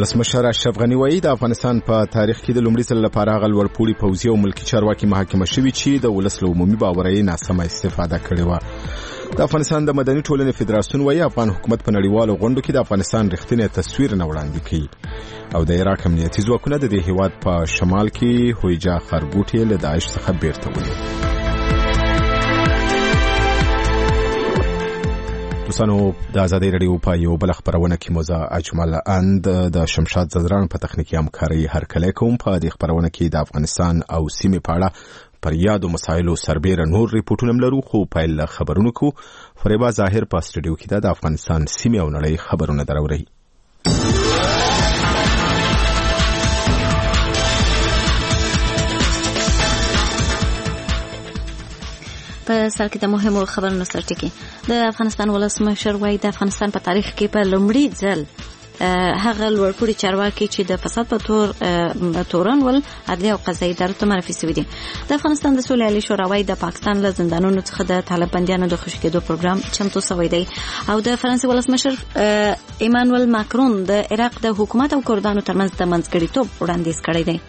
ولسمشر اشرف غنی وایي د افغانستان په تاریخ کې د لومړي ځل لپاره هغه لوړپوړي پوځي او ملکي چارواکي محاکمه شوي چې د ولس له عمومي باورۍ ناسمه استفاده کړې وه. د افغانستان د مدني ټولنې فدراسیون وایي افغان حکومت په نړیوالو غونډو کې د افغانستان رښتینی تصویر نه وړاندې کوي او د عراق امنیتي ځواکونه د دې هیواد په شمال کې هویجا خربوټي له داعش څخه بیرته ونیول. دوستانو د ازادي رادیو په یو بل خبرونه کې موزه اجمل اند د شمشاد زدران په تخنیکی همکاري هرکلی کوم. په دې خبرونه کې د افغانستان او سیمې په اړه پر یادو مسایلو سربېره نور ریپورټونه لرو، خو پیل خبرونه کو فریبا ظاهر په سټډیو کې د افغانستان سیمې او نړۍ خبرونه دروري. په سر کې د مهمو خبرونو سرټکی د افغانستان ولسمشر وایي د افغانستان په تاریخ کې په لومړي ځل هغه لوړپوړي چارواکي چې د فساد په تورن ول عدلیه او قضایي ادارو ته معرفي شوي دي. د افغانستان د سولې عالی شورا وایي د پاکستان له زندانونو څخه د طالبانیانو د خوشي کېدو پروګرام چمتو شوی دی او د فرانسې ولسمشر ایمانوئل ماکرون د عراق د حکومت او کردانو ترمنځ د منځګړیتوب وړاندیز کړی دی.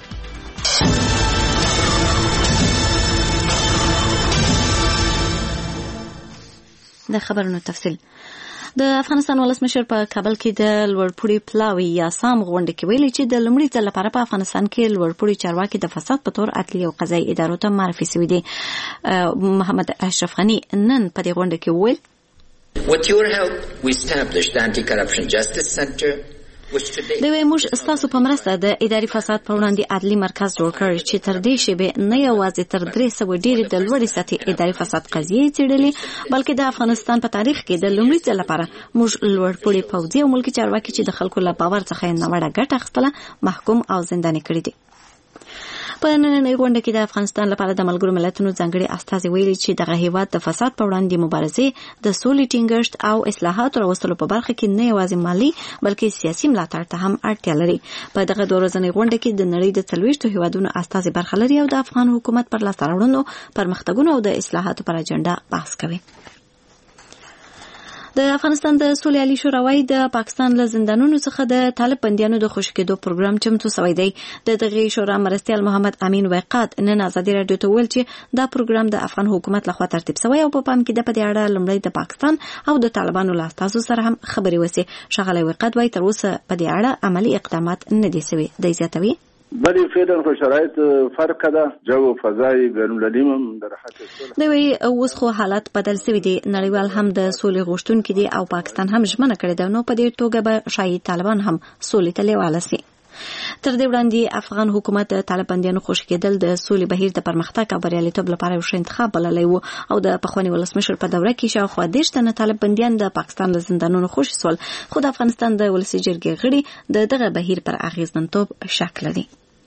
د خبرونو تفصیل. د افغانستان ولسمشر په کابل کې د لوړپوړي پلاوي یا سام غونډه کې ویلي چې د لومړي ځل لپاره په افغانستان کې لوړپوړي چارواکي د فساد په تور عدلیه او قضایي ادارو ته معرفي شوي دي. محمد اشرف غنی نن په دې غونډه کې وویل With your help we established the Anti-Corruption Justice Center. دوی موږ ستاسو په مرسته د اداري فساد په وړاندې عدلي مرکز جوړ کړ چې تر دې شیبې نه یوازې تر 300 ډېرې د لوړې سطحې اداري فساد قضیې څېړلې بلکې د افغانستان په تاریخ کې د لومړي ځل لپاره موږ لوړپوړي پوځي او ملکي چارواکي چې د خلکو له باور څخه نوړه ګټه اخیستله محکوم او زنداني کړي دي. په نننۍ غونډه کې د افغانستان لپاره د ملګرو ملتونو ځانګړي استازي ویلي چې دغه هیواد د فساد په وړاندې مبارزې د سولې ټینګښت او اصلاحاتو راوستلو په برخه کې نه یوازې مالي بلکې سیاسي ملاتړ ته هم اړتیا لري. په دغه دوه ورځنۍ غونډه کې د نړۍ د 40 هیوادونو استازي برخه لري او د افغان حکومت پر لاسته راوړنو، پرمختګونو او د اصلاحاتو پر اجنډا بحث کوي. د افغانستان د سولې عالی شورا وایي د پاکستان له زندانونو څخه د طالب بندیانو د خوشي کېدو پروګرام چمتو شوی دی. د دغه شورا مرستیال محمد امین وقات نن ازادي رادیو ته ویل چې دا پروګرام د افغان حکومت لخوا ترتیب شوی او په پام کې د په دې اړه لومړی د پاکستان او د طالبانو له استازو سره هم خبرې وسي. شغله وقات وایي تر اوسه په دې اړه عملی اقدامات نه دي شوي. د زیاتوي بلی فعلا خو شرایط فرق ده، جو فضای بین‌المللي د راحت دوی اوس خو حالات بدل شوي دي. نړیوال هم د سولې غوښتونکي دي او پاکستان هم ژمنه کړې ده، نو په دې توګه به شاید طالبان هم سولې ته لیواله شي. تر دې وړاندې افغان حکومت د طالبانیانو خوشي کېدل د سولې بهیر د پرمختګ او بریالیتوب لپاره یو ښه انتخاب بللی و او د پخواني ولسمشر په دوره کې شاوخوا 10 تنه طالب بندیان د پاکستان له زندانونو خوشي شول، خو د افغانستان د ولسي جرګې غړي د دغه بهیر پر اغیزمنتوب شک لري.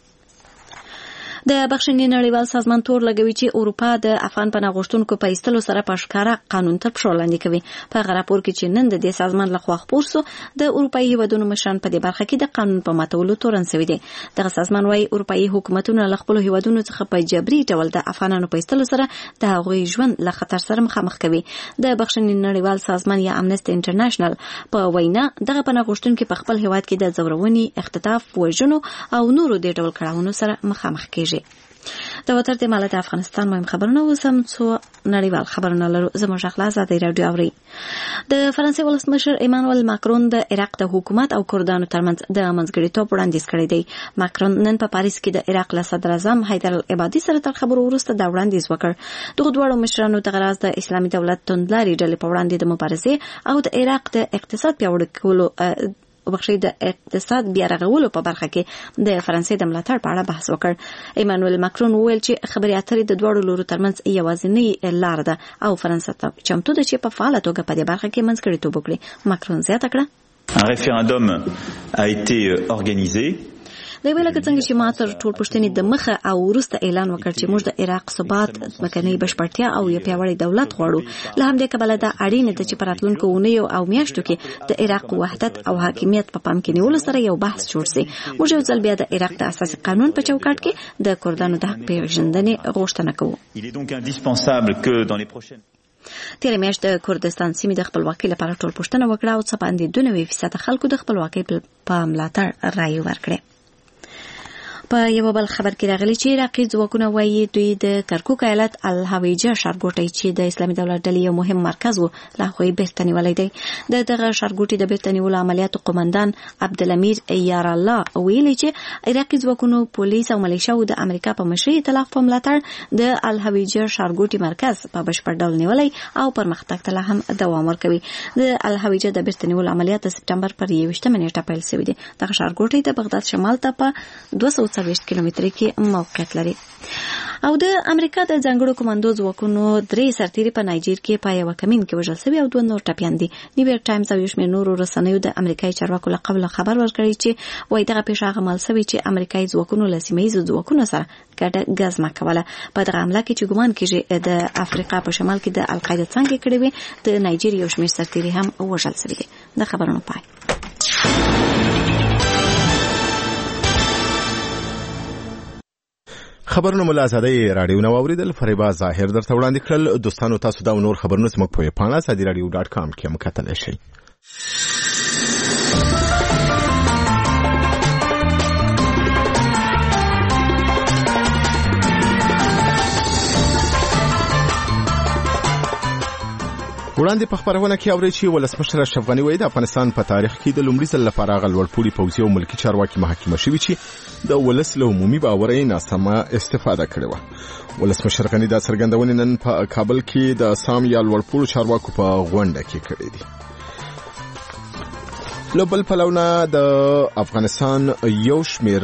د بخښنې نړیوال سازمان تور لګوي چې اروپا د افغان پناه غوښتونکو په ایستلو سره په ښکاره قانون تر پښو لاندې کوي. په هغه راپور کې چې نن د دې سازمان لخوا خپور سو د اروپایي هیوادونو مشران په دې برخه کې د قانون په ماتولو تورن شوي دي. دغه سازمان وايي اروپایي حکومتونه له خپلو هیوادونو څخه په جبري ډول د افغانانو په ایستلو سره د هغوی ژوند له خطر سره مخامخ کوي. د بخښنې نړیوال سازمان یا امنسټي انټرنیشنل په وینا دغه پناه غوښتونکي په خپل هیواد کې د ځورونې، اختطاف، وژنو او نورو د ډول کړاوونو سره مخامخ کیږي. د وتر د مالت افغانستان مهم خبرونه وسم څو نړیوال خبرونه لرو. زموږ اخلاص د رادیو اوري. د فرانسې ولسمشر ایمانوئل ماکرون د عراق د حکومت او کردانو ترمنځ د منځګړیتوب وړاندیز کړی دی. ماکرون نن په پاریس کې د عراق له صدر اعظم حیدر العبادي سره تر خبرو وروسته دا وړاندیز وکړ. دغه دواړو مشرانو د غراز د اسلامي دولت توندلاري ډلې په وړاندې د مبارزې او د عراق د اقتصاد پیاوړي کولو د اقتصاد بیا رغولو په برخه کې د فرانسې د ملاتړ په اړه بحث وکړ. ایمانوئل ماکرون وویل چې خبرې اترې د دواړو لورو ترمنځ یوازینۍ لار ده او فرانسه ته چمتو ده چې په فعاله توګه په دې برخه کې منځګړیتوب وکړي. ماکرون زیاته کړه Un référendum a été organisé. د ویل کڅنګ چې ما تر ټول پښتنې د مخه او ورسته اعلان وکړ چې موږ د عراق ثبات، مکني بشپړتیا او یو پیاوړی دولت غواړو. له همدې کبله دا اړینه ده چې په راتلونکو اونیو او میاشتو کې د عراق وحدت او حاکمیت په پام کې نیولو سره یو بحث جوړ شي. موږ یو ځل بیا د عراق د اساسي قانون په چوکاټ کې د کردانو د حق پیژندنې غوښتنه کوو. Il est donc indispensable que dans les prochaines تېره میاشت د کردستان سیمې د خپلواکۍ لپاره ټولپوښتنه وکړه او څه باندې 92% خلکو د خپلواکۍ په ملاتړ رایې ورکړې. په یو بل خبر کې راغلی چې عراقي ځواکونه وایي دوی د کرکوک ایالت الهویجه ښارګوټی چې د اسلامي دولت ډلې یو مهم مرکز و له هغوی بیرته نیولی دی. د دغه ښارګوټي د بیرته نیولو عملیاتو قومندان عبدالامیر یارالله ویلي چې عراقي ځواکونو پولیس او ملیشیاو د امریکا په مشرۍ ائتلاف په ملاتړ د الهویجه ښارګوټي مرکز په بشپړ ډول نیولی او پرمختګ ته لا هم دوام ورکوي. د الهویجه د بیرته نیولو عملیات د سپټمبر پر 21 نیټه پیل شوي دي. دغه ښارګوټی د بغداد شمال ته په 240 کیلومتري کې موقعیت لري. او د امریکا د ځانګړو کمانډو ځواکونو 3 سرتیري په نایجیر کې په یو کمین کې وژل شوي او 2 نور ټپیان دي. نیویارک ټایمز او یو شمېر نورو رسنیو د امریکایي چارواکو له قبله خبر ورکړی چې وایي دغه پیښه هغه مهال شوې چې امریکایي ځواکونو له سیمه ییزو ځواکونو سره ګډه ګزمه کوله. په دغه حمله کې چې ګمان کېږي د افریقا په شمال کې د القاعده څانګې کړې وې د نایجیر یو شمېر سرتیري هم وژل شوي دي. د خبرونو پای. خبرونه مو له ازادۍ راډیو نه واوریدل. فریبا ظاهر درته وړاندې کړل. دوستانو تاسو دا نور خبرونه زموږ په پاڼه azadi.radio.com کې هم کتلی شئ. وړاندې په خبرونه کې اورئ چې ولسمشر اشرف غني وایي د افغانستان په تاریخ کې د لومړي ځل لپاره هغه لوړپوړي پوځي او ملکي چارواکي محاکمه شوي چې د ولس له عمومي باورۍ ناسمه استفاده کړې وه. ولسمشر غني دا څرګندونې نن په کابل کې د سام یا لوړپوړو چارواکو په غونډه کې کړې دي. له بل پلوه د افغانستان یو شمېر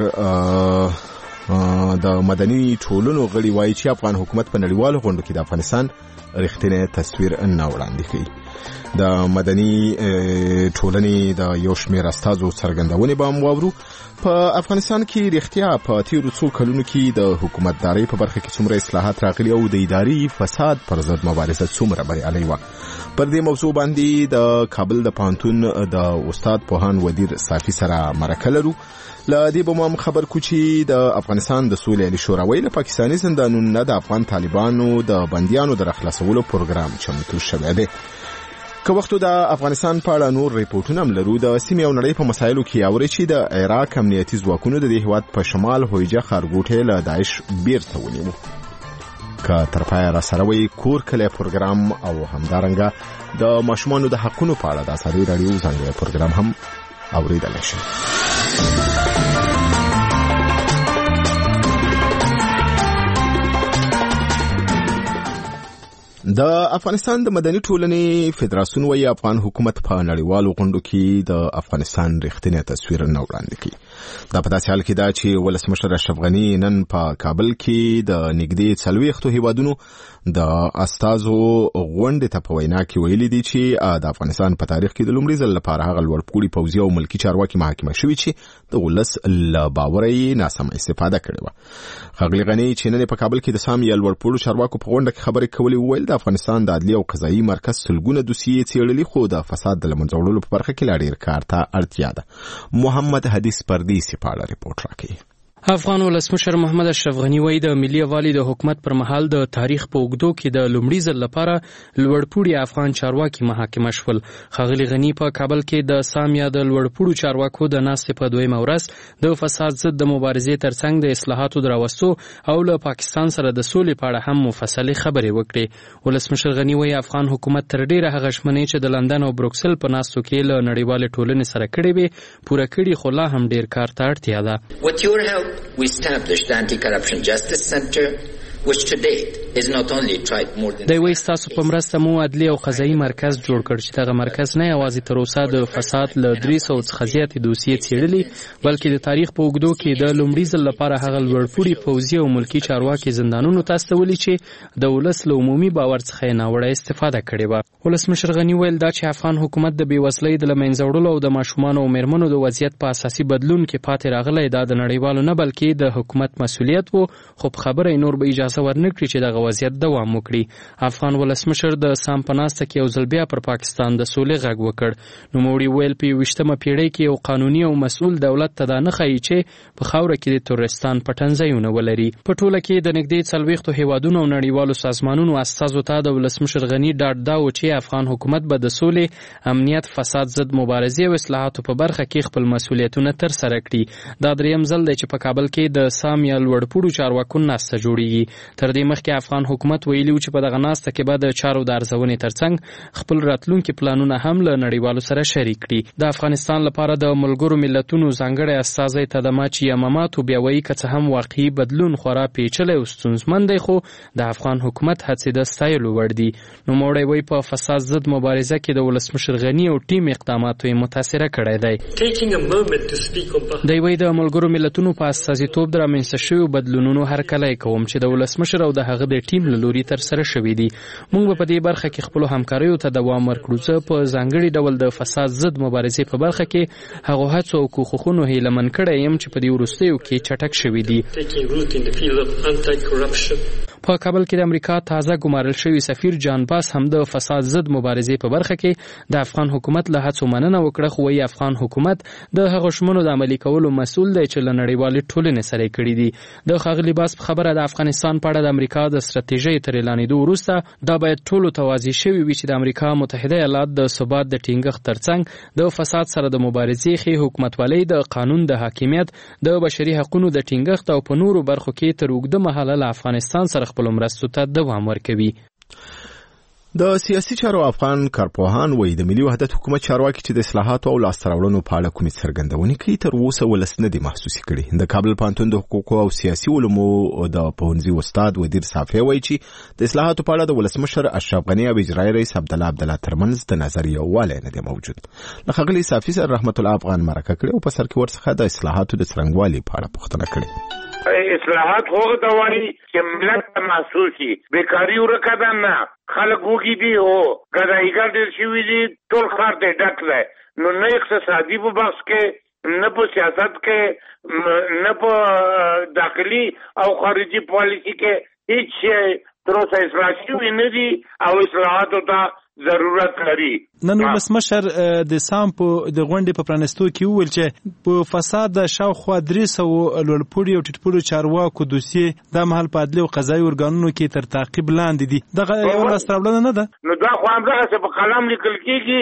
د مدني ټولنو غړي وایي چې افغان حکومت په نړیوالو غونډو کې د افغانستان رښتینی تصویر نه وړاندې کوي. د مدني ټولنې د یو شمېر استازو څرګندونې به هم واورو. په افغانستان کې رښتیا په تیرو څو کلونو کې د حکومتدارۍ په برخه کې څومره اصلاحات راغلي او د اداري فساد پر ضد مبارزه څومره بریالۍ وه. پر دې موضوع باندې د کابل د پوهنتون د استاد پوهان ودیر صافي سره مرکه لرو. له دې به هم خبر کو چې د افغانستان د سولې علي شوراوی له پاکستاني زندانونو نه د افغان طالبانو د بندیانو د راخلاصولو پروګرام چمتو شوی دی. که وختو د افغانستان په اړه نور ریپورټونه هم لرو. د سیمې او نړۍ په مسایلو کې اوري چې د عراق امنیتي ځواکونو د دې هیواد په شمال هویجه ښارګوټی له داعش بیرته ونیو. که تر پایه را سره وي کور کلی پروګرام او همدارنګه د ماشومانو د حقونو په اړه د ازادي راډیو ځانګړی پروګرام هم اوریدلی شئ. د افغانستان د مدني ټولنې فدراسیون وایي افغان حکومت په نړیوالو غونډو کې د افغانستان رښتینی تصویر نه وړاندې کوي. دا په داسې حال کې ده چې ولسمشر اشرف غني نن په کابل کې د نږدې 40 هیوادونو د استازو غونډې ته په وینا کې ویلي دي چې د افغانستان په تاریخ کې د لومړي ځل لپاره هغه لوړپوړي پوځي او ملکي چارواکي محاکمه شوي چې د ولس له باورۍ ناسمه استفاده کړې وه. ښاغلي غني چې نن په کابل کې د سام یا لوړپوړو چارواکو په غونډه کې خبرې کولې وویل د افغانستان د عدلي او قضایي مرکز سلګونه دوسیې څېړلي خو د فساد د له منځه وړلو په برخه کې لا ډېر کار ته اړتیا ده. محمد حدیث پردیسي په اړه ریپورټ راکوي. افغان ولسمشر محمد اشرف غني وایي د ملي یووالي د حکومت پر مهال د تاریخ په اوږدو کې د لومړي ځل لپاره لوړپوړي افغان چارواکي محاکمه شول. ښاغلي غني په کابل کې د سامیا د لوړپوړو چارواکو د ناستې په دویمه ورځ د فساد ضد د مبارزې ترڅنګ د اصلاحاتو د راوستو او له پاکستان سره د سولې په اړه هم مفصلې خبرې وکړې. ولسمشر غني وایي افغان حکومت تر ډېره هغه ژمنې چې د لندن او بروکسل په ناستو کې له نړیوالې ټولنې سره کړې وې پوره کړي، خو لا هم ډېر کار ته اړتیا ده. We established the Anti-Corruption Justice Center, which to date is not only tried more than... د وایي ستاسو په مرسته مو عدلي او قضایي مرکز جوړ کړ چې دغه مرکز نه یوازې تر اوسه د فساد له 300 څخه زیاتې دوسیې څېړلي بلکې د تاریخ په اوږدو کې د لومړي ځل لپاره هغه لوړپوړي پوځي او ملکي چارواکي زندانونو ته استولي چې د ولس له عمومي باور څخه یې ناوړه استفاده کړې وه. ولسمشر غني ویل دا چې افغان حکومت د بېوزلۍ د له منځه وړلو او د ماشومانو او مېرمنو د وضعیت په اساسي بدلون کې پاتې راغلی دا د نړیوالو نه بلکې د حکومت مسؤلیت و، خو په خبره یې نور به اجازه اجازه ورنکړي چې دغه وضعیت دوام وکړي. افغان ولسمشر د سام په ناسته کې یو ځل بیا پر پاکستان د سولې غږ وکړ. نوموړي ویل په 20مه پیړۍ کې یو قانوني او مسؤل دولت ته دا نه ښایي چې په خاوره کې د تورستان پټنځایونه ولري. په ټوله کې د نږدې 40 هیوادونو او نړیوالو سازمانونو استازو ته د ولسمشر غني ډاډ دا و چې افغان حکومت به د سولې، امنیت، فساد ضد مبارزې او اصلاحاتو په برخه کې خپل مسؤلیتونه ترسره کړي. دا دریم ځل دی چې په کابل کې د سام یا لوړپوړو چارواکو ناسته جوړیږي. تر دې مخکې افغان حکومت ویلي و چې په دغه ناسته کې به د چارو د ارزونې ترڅنګ خپل راتلونکي پلانونه هم له نړیوالو سره شریک کړي. د افغانستان لپاره د ملګرو ملتونو ځانګړی استازی تدماچی یماماتو بیا وایي که څه هم واقعي بدلون خورا پیچلی او ستونزمن دی، خو د افغان حکومت هڅې د ستایلو وړ دي. نوموړی وایي په فساد ضد مبارزه کې د ولسمشر غني او ټیم اقداماتو یې متاثره کړی دی. دی وایي د ملګرو ملتونو په استازیتوب د رامنځته شویو بدلونونو هرکلی کوم چې د ولسمشر او د هغه د ټیم له لوري ترسره شوي دي. موږ به په دې برخه کې خپلو همکاریو ته دوام ورکړو. زه په ځانګړي ډول د فساد ضد مبارزې په برخه کې هغو هڅو او کوښښونو هیلهمن کړی یم چې په دې وروستیو کې چټک شوي دي. په کابل کې د امریکا تازه ګمارل شوی سفیر جان باس هم د فساد ضد مبارزې په برخه کې د افغان حکومت له هڅو مننه وکړه، خو وايي افغان حکومت د هغو ژمنو د عملي کولو مسؤل دی چې له نړیوالې ټولنې سره یې کړي دي. د ښاغلي باس په خبره د افغانستان په اړه د امریکا د ستراتیژۍ تر اعلانېدو وروسته دا باید ټولو ته واضح شوي وي چې د امریکا متحده ایالات د ثبات د ټینګښت ترڅنګ د فساد سره د مبارزې ښې حکومتولۍ، د قانون د حاکمیت، د بشري حقوقو د ټینګښت او په نورو برخو کې تر اوږده مهاله له افغانستان سره خپل مرستو ته دوام ورکوي. د سیاسي چارو افغان کارپوهان وایي د ملي وحدت حکومت چارواکي چې د اصلاحاتو او لاسته راوړنو په اړه کومې څرګندونې کوي تر اوسه ولس نه دي محسوسې کړي. د کابل پوهنتون د حقوقو او سیاسي علومو د پوهنځي استاد ودیر صافی وایي چې د اصلاحاتو په اړه د ولسمشر اشرف غني او اجرایي رئیس عبدالله ترمنځ د نظر یووالی نه دی موجود. له ښاغلي صافی سره رحمت الله افغان مرکه کړې او په سر کې ورڅخه د اصلاحاتو د څرنګوالي په اړه پوښتنه کړې. اصلاحات هغه ته وایي چې ملت ته محسوس شي. بیکاري ورکه ده نه، خلک وږي دي، هو ګدایګر ډېر شوي دي، ټول ښار ته ډک دی. نو نه اقتصادي په بحث کې، نه په سیاست کې، نه په داخلي او خارجي پالیسي کې هیڅ شی تر اوسه اصلاح شوي نه دي او اصلاحاتو ته ضرورت لري. نن ولسمشر د سام په د غونډې په پرانستو کې وویل چې په فساد شاوخوا 300 لوړپوړي او ټیټپوړي چارواکو دوسیې د مهال په عدلي او قضایي ارګانونو کې تر تعقیب لاندې دي. دغه یو لاسته راوړنه نه ده؟ نو دا خو همدغسې په قلم لیکل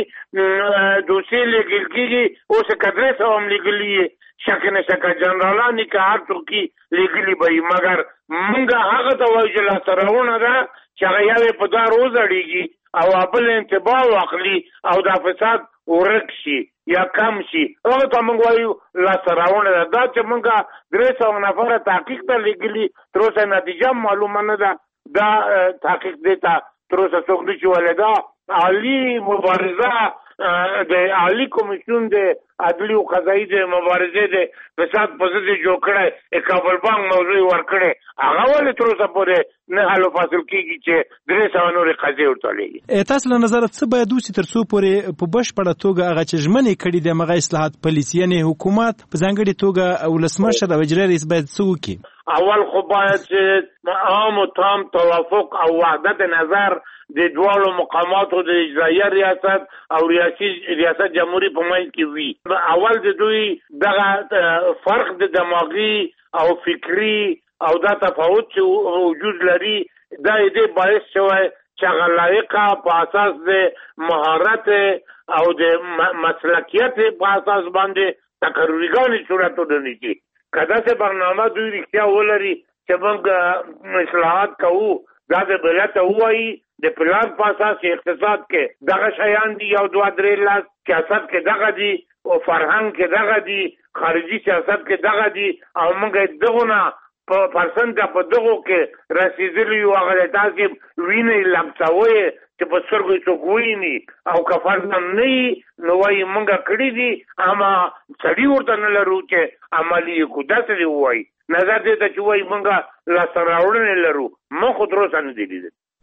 کېږي، دوسیې لیکل کېږي، اوس که 300 هم لیکلي شک نه شکه جنرالان که هر څوک لیکلي به وي، مګر موږ هغه ته وایو چې لاسته راوړنه ده چې هغه یوې په دار وزړېږي او بل انتباه واخلي او دا فساد ورک شي یا کم شي. هغه ته موږ وایو لاسته راوړنه ده. دا چې موږ 300 نفره تحقیق ته لیږلي تر اوسه نتیجه معلومه نه ده. دا تحقیق دی ته تر اوسه څوک نه شي ویلی. دا عالي مبارزه د عالي کمیسیون د عدلي او قضایي د مبارزې د فساد په ضد جوړ کړی کابل بانک موضوع ورکړی، هغه ولې تر اوسه پورې نه حل فاصل کېږي چې 300 نورې قضیې ورته لیږي. تاسو له نظره څه باید وشي تر څو پورې په بشپړه توګه هغه چې ژمنې کړي دي هغه اصلاحات پالیسي، یعنې حکومت په ځانګړې توګه ولسمشر او اجرایي رئیس باید څه وکړي؟ اول خو باید چې عام و تام توافق او وحدت نظر د دوالو مقاماتو د اجرایه ریاست او ریاست جمهوری په منځ کې وي. اول د دوی دغه فرق د دماغي او فکری او دا تفاوت چې وجود لري دا دې باعث شوی چې هغه لایقه په اساس د مهارت او د مسلکیت په اساس باندې تقرریګانې صورت ونیسي. که داسې برنامه دوی رښتیا ولري چې موږ اصلاحات کوو، دا د ملت ته ووایي د پلان په اساس اقتصاد کې دغه شیان دي، 1-2-3 لاس سیاست کې دغه دي او فرهنګ کې دغه دي، خارجي سیاست کې دغه دي، او موږ دغه نه په پرسنټ په دغو کې رسېدلي یو. هغه تاسې وینې لمسوئ چې په سترګو یې څوک وویني او که فرض هم نه وي نو وایي موږ کړي دي، اما سړي ورته نه لرو چې عملي یې کړو. داسې دې ووایي. نظر دې ته چې وایي موږ لاسته راوړنې لرو، موږ خو تر اوسه نه دي لیدلي.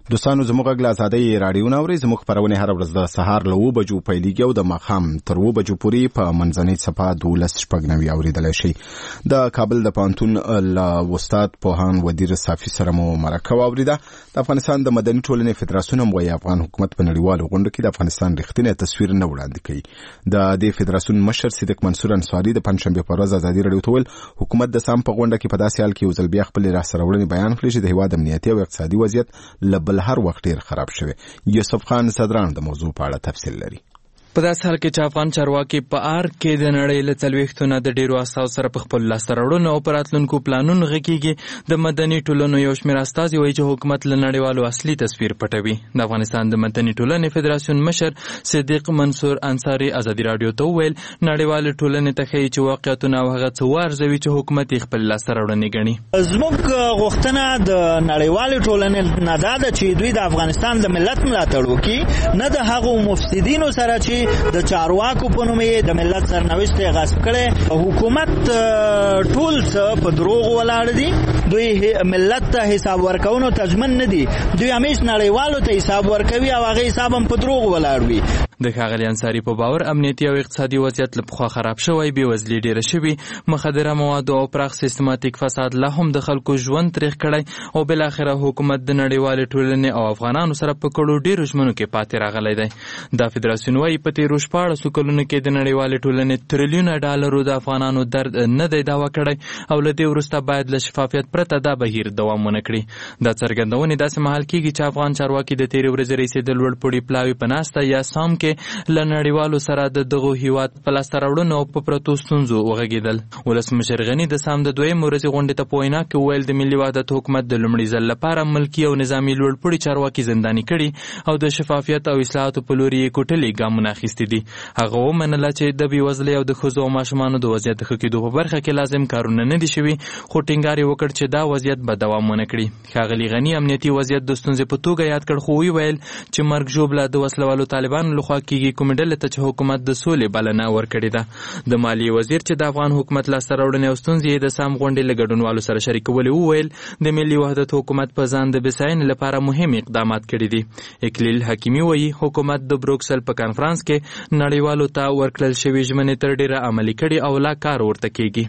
دوستانو زموږ غږ له ازادۍ راډیو نه اورئ. زموږ خپرونې هره ورځ د سهار له 7 بجو پیلېږي او د ماښام تر 7 بجو پورې په منځنۍ څپه 12:09 اورېدلی شئ. د کابل د پوهنتون له استاد پوهاند ودیر صافي سره مو مرکه واورېده. د افغانستان د مدني ټولنې فدراسیون هم وایي افغان حکومت په نړیوالو غونډو کې د افغانستان رښتینی تصویر نه وړاندې کوي. د دې فدراسیون مشر صدیق منصور انصاري د پنجشنبې په ورځ ازادي راډیو ته ویل حکومت د سام په غونډه کې په داسې حال کې یو ځل بیا خپلې راسره وړنې بیان کړي چې د هېواد امنیتي او اقتصادي وضعیت له بل هر وخت ډیر خراب شوی. یوسف خان صدران د موضوع په اړه تفصیل لري. په داسې حال کې چې افغان چارواکي په آر کې د نړۍ له 40 نه د ډیرو اساس سره په خپل لاس راوړنو او پراتلونکو پلانونو غږیږي، د مدني ټولنو یو شمېر استازي وایي چې حکومت له نړیوالو اصلي تصویر پټوي. د افغانستان د مدني ټولنې فدراسیون مشر صدیق منصور انصاري ازادي راډیو ته وویل نړیوال ټولنې ته ښیي چې واقعیتونه او هغه څه وارزوي چې حکومت یې خپل لاس راوړنې ګڼي. زموږ غوښتنه د نړیوال ټولنې نه ده چې دوی د افغانستان د ملت ملاتړ وکړي، نه د هغو مفسدینو سره چې د چارواکو په نوم یې د ملت سرنوشت یې غصب کړی. حکومت ټول څه په دروغ ولاړ دي، دوی ملت ته حساب ورکونو ته ژمن نه دي، دوی همیش نړیوالو ته حساب ورکوي او هغه حساب هم په دروغ ولاړ وي. د ښاغلي انصاري په باور امنیتي او اقتصادي وضعیت له پخوا خراب شوی، بېوزلي ډېره شوې، مخدره موادو او پراخ سیستماتیک فساد لا هم د خلکو ژوند تریخ کړی او بالاخره حکومت د نړیوالې ټولنې او افغانانو سره په کړو ډېرو ژمنو کې پاتې راغلی دی. دا فدراسیون وایي په تېرو 14 کلونو کې د نړیوالې ټولنې تریلیونه ډالرو د افغانانو درد نه دی دعوه کړی او له دې وروسته باید له شفافیت پرته دا بهیر دوام ونه کړي. دا څرګندونې داسې مهال کېږي چې افغان چارواکي د تېرې ورځې رسېدل لوړپوړي پلاوي په ناسته یا سام کې له نړیوالو سره د دغو هیواد په لاسته راوړنو او په پرتو ستونزو وغږېدل. ولسمشر غني د سام د 2 ورځې غونډې ته په وینا کې وویل د ملي وحدت حکومت د لومړي ځل لپاره ملکي او نظامي لوړپوړي چارواکي زنداني کړي او د شفافیت او اصلاحاتو په لور یې کوټلې ګامونه اخیستي دي. هغه ومنله چې د بېوزلۍ او د ښځو او ماشومانو د وضعیت د ښه کېدو په برخه کې لازم کارونه نه دي شوي، خو ټینګار یې وکړ چې دا وضعیت به دوام ونه کړي. ښاغلي غني امنیتي وضعیت د ستونزې په توګه یاد کړ، خو ویل چې مرګ ژوبله د وسلوالو طالبانو لخوا کېږي، کومې ډلې ته چې حکومت د سولې بلنه ورکړې ده. د مالیې وزیر چې د افغان حکومت لاسته راوړنې او ستونزې یې د سام غونډې له ګډونوالو سره شریکولې وویل د ملي وحدت حکومت په ځان د بساینې لپاره مهم اقدامات کړي دي. اکلیل حکیمي وایي حکومت د بروکسل په کانفرانس کې نړیوالو ته ورکړل شوي ژمنې تر ډېره عملي کړي او لا کار ورته کېږي.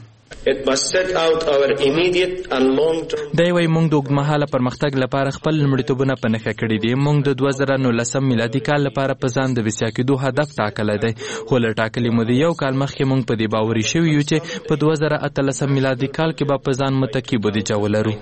دی وایي موږ د اوږدمهاله پرمختګ لپاره خپل لومړیتوبونه په نښه کړي دي. موږ د 2019 میلادي کال لپاره په ځان د وسیا کېدو هدف ټاکلی دی، خو له ټاکلې مودې یو کال مخکې موږ په دې باوري شوي یو چې په 2018 میلادي کال کې به په ځان متکي بودیجه ولرو.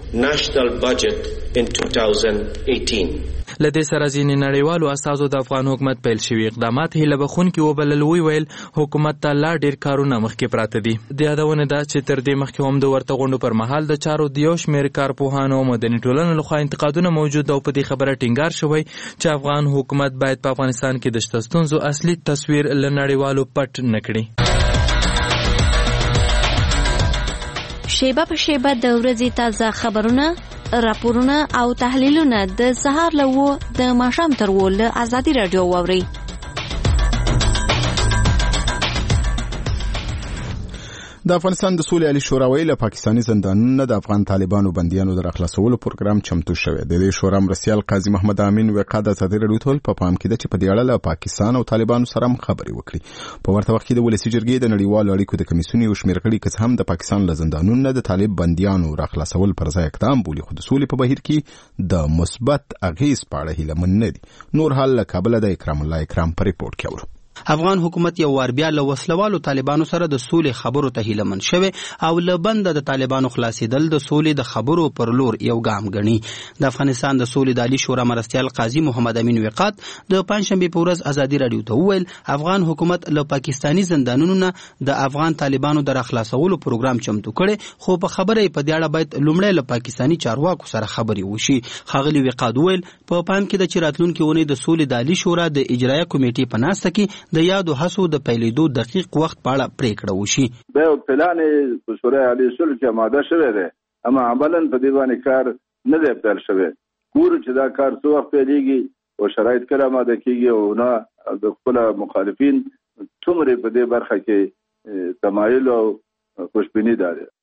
له دې سره ځینې نړیوالو اساسو د افغان حکومت پیل شوي اقدامات هیله بخونکي وبلل. ویل حکومت ته لا ډېر کارونه مخکې پراته دي. د یادونه ده چې تر دې مخکې هم د ورته غونډو پر مهال د چارو د یو شمېر کارپوهانو او مدني ټولنو لخوا انتقادونه موجود او په دې خبره ټینګار شوی چې افغان حکومت باید په افغانستان کې د شته ستونزو اصلي تصویر له نړیوالو پټ نه کړي. شیبه په شیبه د ورځې تازه خبرونه، راپورونه او تحلیلونه د سهار له 7 د ماښام تر 8 له ازادي راډیو واورئ. د افغانستان د سولې عالی شورا ویل پاکستاني زندانونو د افغان طالبانو بنديانو د راخلاصولو پروګرام چمتو شوی. د دې شورا مرستیال قاضي محمد امین وقا د ازادي راډیو ته په پام کې ده چې په دې اړه له پاکستان او طالبانو سره خبرې وکړي. په ورته وخت کې د ولسی جرګې د نړیوالو اړیکو د کمیسیون یو شمېر غړي کس هم د پاکستان له زندانونو د طالب بنديانو راخلاصول پر ځای اقدام بولي، خو د سولې په بهیر کې د مثبت اغیز په اړه هیله من نه دي. نور حال له کابل د اکرام الله اکرام په ریپورت کې اورو. افغان حکومت یو وار بیا له وسلوالو طالبانو سره د سولې خبرو ته هیلمن شوی او له بند د طالبانو خلاصېدل د سولې د خبرو پر لور یو ګام ګڼي. د افغانستان د سولې د عالی شورا مرستیال قاضي محمد امین وقات د پنځشنبه په ورځ ازادي راډیو ته وویل افغان حکومت له پاکستاني زندانونو نه د افغان طالبانو د راخلاصولو پروګرام چمتو کړي، خو په خبره په دې اړه باید لومړی له پاکستاني چارواکو سره خبرې وشي. ښاغلي وقات وویل په پام کې د چې راتلونکي اونۍ د سولې د عالی شورا د اجرایه کمیټې په ناسته کې د یادو هڅو د پیلېدو دقیق وخت په اړه پریکړه وشي. دا یو پلان په شورای عالی شورا کې آماده شوی دی، اما عملاً په دې باندې کار نه دی پیل شوی. ګورو چې دا کار څو وخت پیلېږي او شرایط کله آماده کېږي او نه د خپل مخالفین څومره په دې برخه کې تمایل او خوشبیني داره.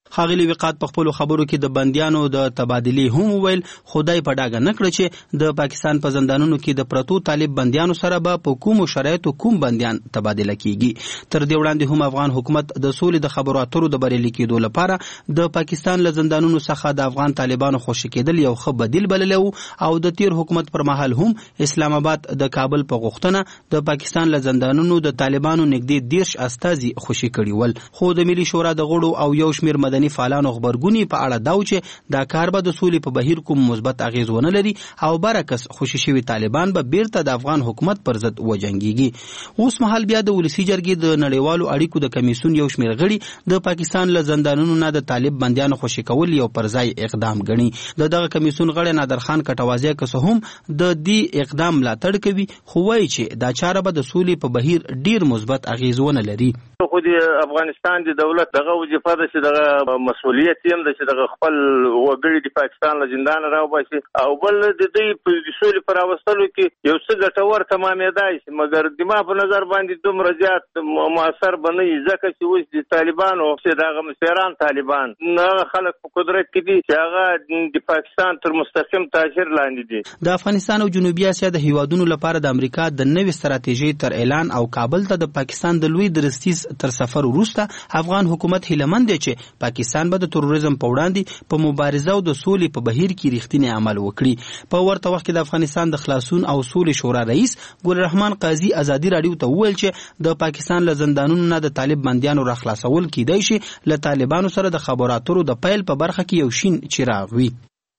ښاغلي وقات په خپلو خبرو کې د بندیانو د تبادلې هم وویل، خدای په ډاګه نه کړه چې د پاکستان په زندانونو کې د پرتو طالب بندیانو سره به په کومو شرایطو کوم بندیان تبادله کیږي. تر دې وړاندې هم افغان حکومت د سولې د خبرو اترو د بریالي کېدو لپاره د پاکستان له زندانونو څخه د افغان طالبانو خوشي کېدل یو ښه بدیل بللی و او د تیر حکومت پر مهال هم اسلام آباد د کابل په غوښتنه د پاکستان له زندانونو د طالبانو نږدې 10 استازي خوشي کړي ول. خو د ملي شورا د غړو او یو شمېر مدني فعالانو خبرګونې په اړه دا و چې دا کار به د سولې په بهیر کوم مثبت اغیز ونه لري او برعکس خوشي شوي طالبان به بیرته د افغان حکومت پر ضد وجنګیږي. اوس مهال بیا د ولسي جرګې د نړیوالو اړیکو د کمیسیون یو شمېر غړي د پاکستان له زندانونو نه د طالب بندیانو خوشي کول یو پرځای اقدام ګڼي. دغه کمیسیون غړی نادر خان کټوازی که څه هم د دې اقدام ملاتړ کوي، خو وایي چې دا چاره به د سولې په بهیر ډیر مثبت اغیز ونه لري. خو د افغانستان د دولت دغه وظیفه ده چې دغه مسؤلیت یې هم ده چې دغه خپل وګړي د پاکستان له زندان راوباسي او بل د دې په سولې پر راوستلو کې یو څه ګټور تمامېدای شي، مګر د ما په نظر باندې دومره زیات مؤثر به نه وي، ځکه چې اوس د طالبانو چې دغه مسیران طالبان هغه خلک په قدرت کې دي چې هغه د پاکستان تر مستقیم تاثیر لاندې دي. د افغانستان او جنوبي اسیا د هیوادونو لپاره د امریکا د نوې ستراتیژۍ تر اعلان او کابل ته د پاکستان د لوی درستیز تر سفر وروسته افغان حکومت هیلهمند دی چې پاکستان به د تروریزم په وړاندې په مبارزه او د سولې په بهیر کې رښتینی عمل وکړي. په ورته وخت کې د افغانستان د خلاصون او سولې شورا رئیس ګل رحمان قاضي ازادي راډیو ته وویل چې د پاکستان له زندانونو نه د طالب بندیانو راخلاصول کیدای شي له طالبانو سره د خبرو اترو د پیل په برخه کې یو شین چراغ وي.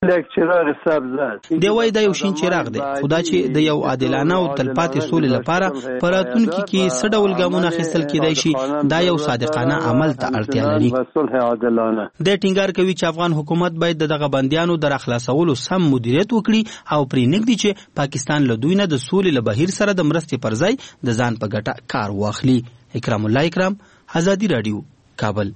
دی وایي دا یو شین چراغ دی، خو دا چې د یو عادلانه او تلپاتې سولې لپاره په راتلونکي کې څه ډول ګامونه اخیستل کیدای شي، دا یو صادقانه عمل ته اړتیا لري. د ټینګار کوي چې افغان حکومت باید دغه بندیانو د راخلاصولو سم مدیریت وکړي او پرې نږدي چې پاکستان له دوی نه د سولې له بهیر سره د مرستې پر ځای د ځان په ګټه کار واخلي. اکرام الله اکرام، ازادي راډیو، کابل.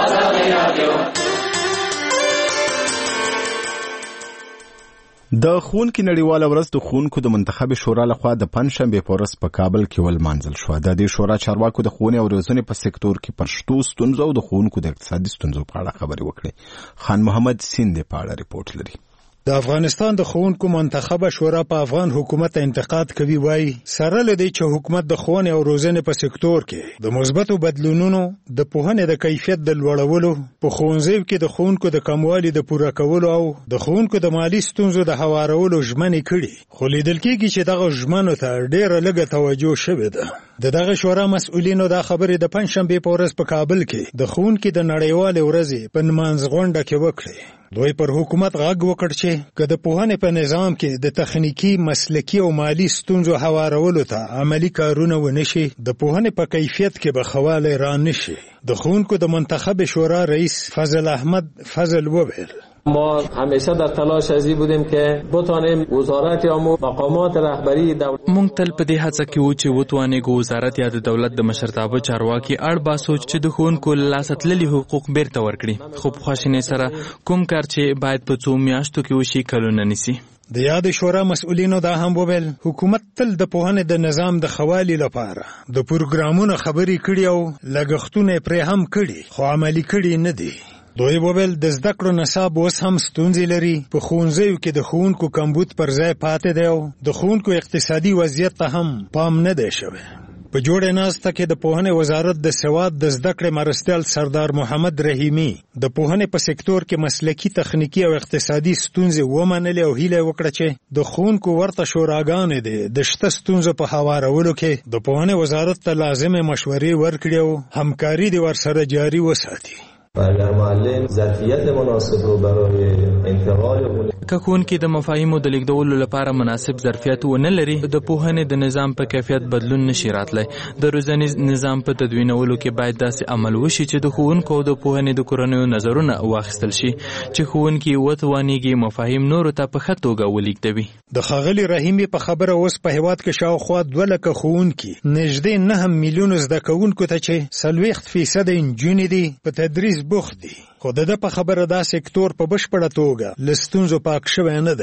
د ښوونکي نړیواله ورځ د ښوونکو د منتخب شورا لخوا د پنجشنبې په ورځ په کابل کې ولمانځل شوه. د دې شورا چارواکو د ښوونې او روزنې په سکتور کې پر شتو ستونزو او د ښوونکو د اقتصادي ستونزو په اړه خبرې وکړې. خان محمد سیند په اړه ریپورت لري. د افغانستان د ښوونکو منتخبه شورا په افغان حکومت انتقاد کوي، وایي سره لدی چې حکومت د ښوونې او روزنې په سکتور کې د مثبتو بدلونونو د پوهنې د کیفیت د لوړولو، په ښوونځیو کې د ښوونکو د کموالي د پوره کولو او د ښوونکو د مالی ستونزو د هوارولو ژمنې کړي، خو لیدل کېږي چې دغه ژمنو ته ډېره لږه توجه شوې ده. دغه شورا مسؤلینو دا خبرې د پنجشنبې په ورځ په کابل کې د ښوونکي د نړیوالې ورځې په نمانځ غونډه کې وکړې. دوی پر حکومت غږ وکړ چې که د پوهنې په نظام کې د تخنیکی، مسلکي او مالی ستونزو هوارولو ته عملی کارونه ونشي، د پوهنې په کیفیت کې به خواله را نشي. د ښوونکو د منتخب شورا رئیس فضل احمد فضل وویل ما همیشه در تلاش ازی بودیم که بتوانیم وزارت یا مقامات رهبری دولت مونږ تل په دې هڅه کې وو چې وتوانېږو وزارت یا د دولت د مشرتابه چارواکي اړ باسو چې د ښوونکو له لاسه تللي حقوق بیرته ورکړي، خو په خواشینۍ سره کوم کار چې باید په څو میاشتو کې وشي کلونه نیسي. د یاد شورا مسؤلینو دا هم وویل حکومت تل د پوهنې د نظام د خوالي لپاره د پروګرامونو خبرې کړي او لګښتونه پرې هم کړي، خو عملي کړي نه دي. دوی وویل د زده کړو نصاب اوس هم ستونزې لري، په ښوونځیو کې د ښوونکو کمبود پر ځای پاتې دی او د ښوونکو اقتصادي وضعیت ته هم پام نه دی شوی. په جوړه ناسته کې د پوهنې وزارت د سواد د زده کړې مرستیال سردار محمد رحیمی د پوهنې په سکتور کې مسلکي، تخنیکی او اقتصادي ستونزې ومنلې او هیله وکړه چې د ښوونکو ورته شوراګانې دي د شته ستونزو په هوارولو کې د پوهنې وزارت ته لازمه مشورې ورکړي او همکاري دې ورسره جاري وساتي. اگر معلم ظرفیت مناسب رو برای انتقال که ښوونکي د مفاهیمو د لیږدولو لپاره مناسب ظرفیت ونه لري، د پوهنې د نظام په کیفیت بدلون نشي راتلی. د روزنیز نظام په تدوینولو کې باید داسې عمل وشي چې د ښوونکو او د پوهنې د کورنیو نظرونه واخیستل شي چې ښوونکي وتوانېږي مفاهیم نورو ته په ښه توګه ولیږدوي. د ښاغلي رحیمي په خبره اوس په هېواد کې شاوخوا 2 لکه ښوونکي، نږدې 9 میلیونو زده کوونکو ته چې 40% نجونې دي په تدریس بوخت دي، خو د په خبره دا سکتور په بشپړه توګه له ستونزو پاک شوی نه دی.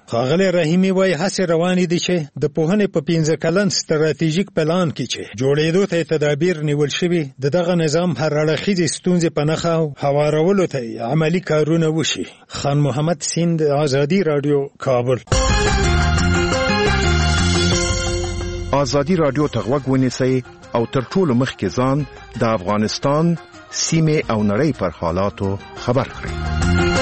ښاغلی رحیمي وایي هڅې روانې دي چې د پوهنې په 15 کلن ستراتیژیک پلان کې چې جوړېدو ته تدابیر نیول شوي د دغه نظام هر اړخیزې ستونزې په نښه او هوارولو ته عملي کارونه وشي. خان محمد سیند، آزادي راډیو، کابل. آزادي راډیو ته غوږ ونیسئ او تر ټولو مخکې ځان د افغانستان سیمې او نړۍ پر حالاتو خبر کړئ.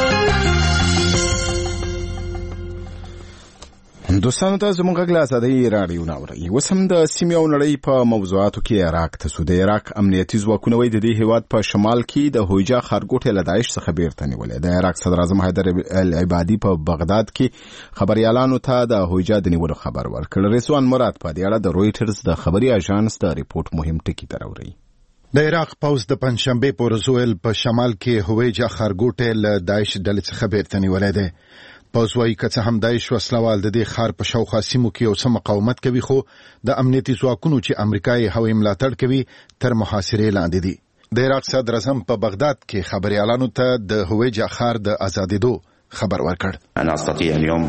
دوستانو ته زموږ غږ له آزادۍ راډیو ناوري. اوس هم د سیمې او نړۍ په موضوعاتو کې عراق ته ځو. د عراق امنیتي ځواکونه وایي د دې هیواد په شمال کې د هویجا ښارګوټی له داعش څخه بیرته نیولی. د عراق صدر اعظم حیدر العبادي په بغداد کې خبريالانو ته د هویجا د نیولو خبر ورکړ. رضوان مراد په دې اړه د رویټرز د خبري اژانس د ریپورت مهم ټکی ته راوړي. د عراق پوځ د پنځشنبه په ورځ په شمال کې هویجا ښارګوټی له داعش ډلې څخه بیرته نیولی دی. پوځ وايي که څه هم داعش وسلوال د دې ښار په شاوخوا سیمو کې یو څه مقاومت کوي، خو د امنیتي ځواکونو چې امریکا یې هوایي ملاتړ کوي تر محاصرې لاندې دي. د عراق صدر اعظم په بغداد کې خبريالانو ته د هویجا ښار د آزادېدو خبر ورکړ. أنا أستطيع اليوم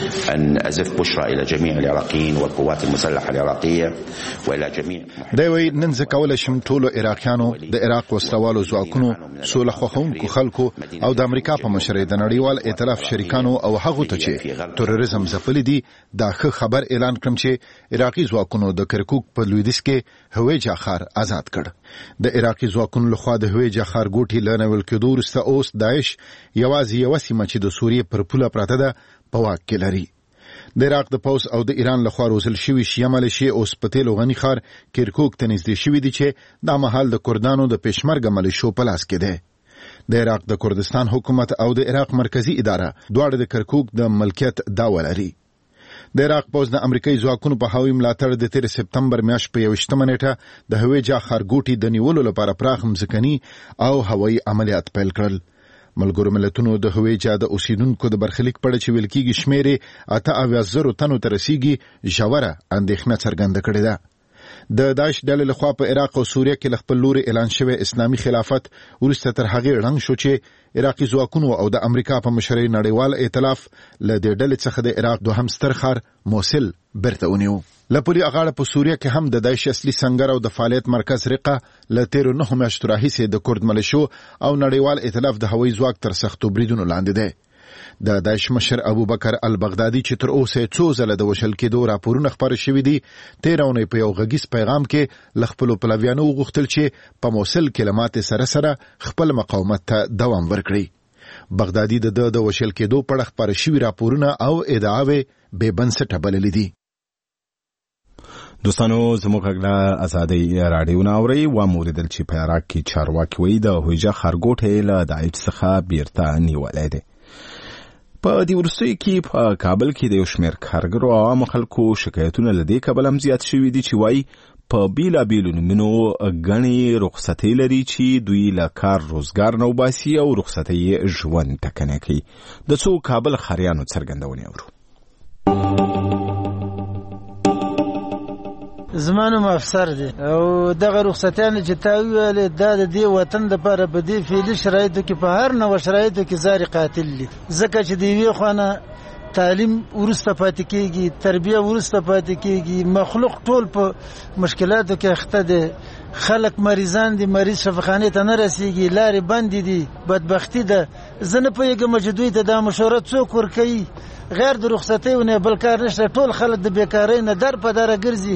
أن أزف بشرى إلى جميع العراقيين والقوات المسلحة العراقية وإلى جميع. دوی نن زه کولی شم ټولو عراقیانو د عراق وسلوالو ځواکونو، سوله خوښونکو خلکو او د امریکا په مشرۍ د نړیوال ائتلاف شریکانو او هغو ته چې تروریزم ځپلي دي دا ښه خبر اعلان کړم چې عراقي ځواکونو د کرکوک په لویدیځ کې هویجا ښار آزاد کړ. د عراقي ځواکونو لخوا د هویجا ښارګوټي له نیول کېدو وروسته اوس داعش یوازې یوه سیمه چې د سوریې پر پوله پراته ده په واک کې لري. د عراق د پوځ او د ایران لخوا روزل شوي شیعه ملیشې اوس په تیلو غني ښار کرکوک ته نږدې شوي دي چې دا مهال د کردانو د پېشمرګه ملیشو په لاس کې دی. د عراق د کردستان حکومت او د عراق مرکزی اداره دواړه د کرکوک د ملکیت دعوه لري. د عراق پوځ د امریکایي ځواکونو په هوایي ملاتړ د 13 سپتمبر میاشت په 21 نیټه د هویجا ښارګوټي د نیولو لپاره پراخ مځکني او هوایي عملیات پیل کړل. ملګرو ملتونو د هویجا د اوسیدونکو د برخلیک په اړه چې ویل کېږي شمېرې 78,000 تنو ته رسیږي ژوره اندېښنه څرګنده کړې ده. د داعش ډلې لخوا په عراق او سوریه کې له خپل لوري اعلان شوی اسلامي خلافت وروسته تر هغې ړنګ شو چې عراقي ځواکونو او د امریکا په مشرۍ نړیوال ائتلاف له دې ډلې څخه د عراق دوهم ستر ښار موصل بیرته ونیو. له پولي اغاړه په سوریه کې هم د داعش اصلي سنګر او د فعالیت مرکز رقه له تیرو 9 میاشتو راهیسې د کرد ملیشو او نړیوال ائتلاف د هوایي ځواک تر سختو بریدونو لاندې دی. د داعش مشر ابوبکر البغدادي چې تر اوسه څو ځله د وشل کېدو راپورونه خپاره شوي دي، تېره اونۍ په یو غږیز پیغام کې له خپلو پلویانو وغوښتل چې په موصل کې له ماتې سره سره خپل مقاومت ته دوام ورکړي. بغدادي د وشل کېدو په اړه خپاره شوي راپورونه او ادعاوې بې بنسټه بللې دي. دوستانو زموږ غږ له آزادۍ راډیو ناوري و موریدل چې په عراق کې چارواکي وایي د هویجا ښارګوټی له داعش څخه بیرته نیولی دی. په دې وروستیو کې په کابل کې د یو شمېر کارګرو او عامو خلکو شکایتونه له دې کبله هم زیات شوي دي چې وایي په بیلابیلو نومونو ګڼې رخصتۍ لري چې دوی له کار روزګار نه وباسي او رخصتۍ ژوند ټکنی کوي. د څو کابل ښاریانو څرګندونې اورو. زما نوم افسر دی او دغه رخصتیانې چې تا وویلې دا د دې وطن دپاره په دې فعلي شرایطو کې په هر نوع شرایطو کې زار قاتل دي، ځکه چې د یوې خوانه تعلیم وروسته پاتې کېږي، تربیه وروسته پاتې کېږي، مخلوق ټول په مشکلاتو کې اخته دی، خلک مریضان دي، مریض شفاخانې ته نه رسېږي، لارې بندې دي، بدبختي ده. زه نه پوهېږم چې دوی ته دا مشوره څوک ورکوي. غیر د رخصتیو نه بل کار نشته، ټول خلک د بېکارۍ نه در په دره ګرځي.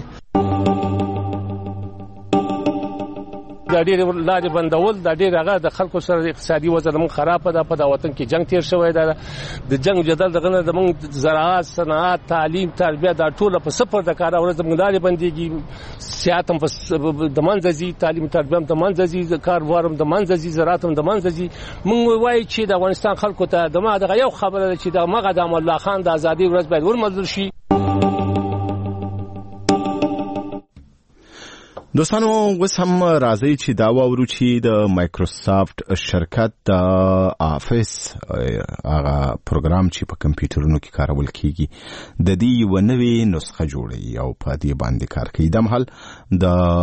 دا ډېر لارې بندول دا ډېر هغه د خلکو سره اقتصادي وضع زموږ خرابه ده. په دا وطن کې جنګ تېر شوی ده، د جنګ جدل دغه نه زموږ زراعت، صنعت، تعلیم، تربیه دا ټوله په صفر د کاره ورځ زموږ لارې بندېږي. صحت هم د منځه ځي، تعلیم تربیه هم د منځه ځي، کاروبار هم د منځه ځي، زراعت هم د منځه ځي. موږ وایو چې د افغانستان خلکو ته دغه یو خبره ده چې دغه د الله خان د ازادۍ ورځ باید ورمنځل شي. دوستانو اوس هم راځي چې دا واورو چې د مایکروسافت شرکت د افیس هغه پروګرام چې په کمپیوټرونو کې کارول کیږي د دې یو نوې نسخه جوړوي او په دې باندې کار کوي. د مهال د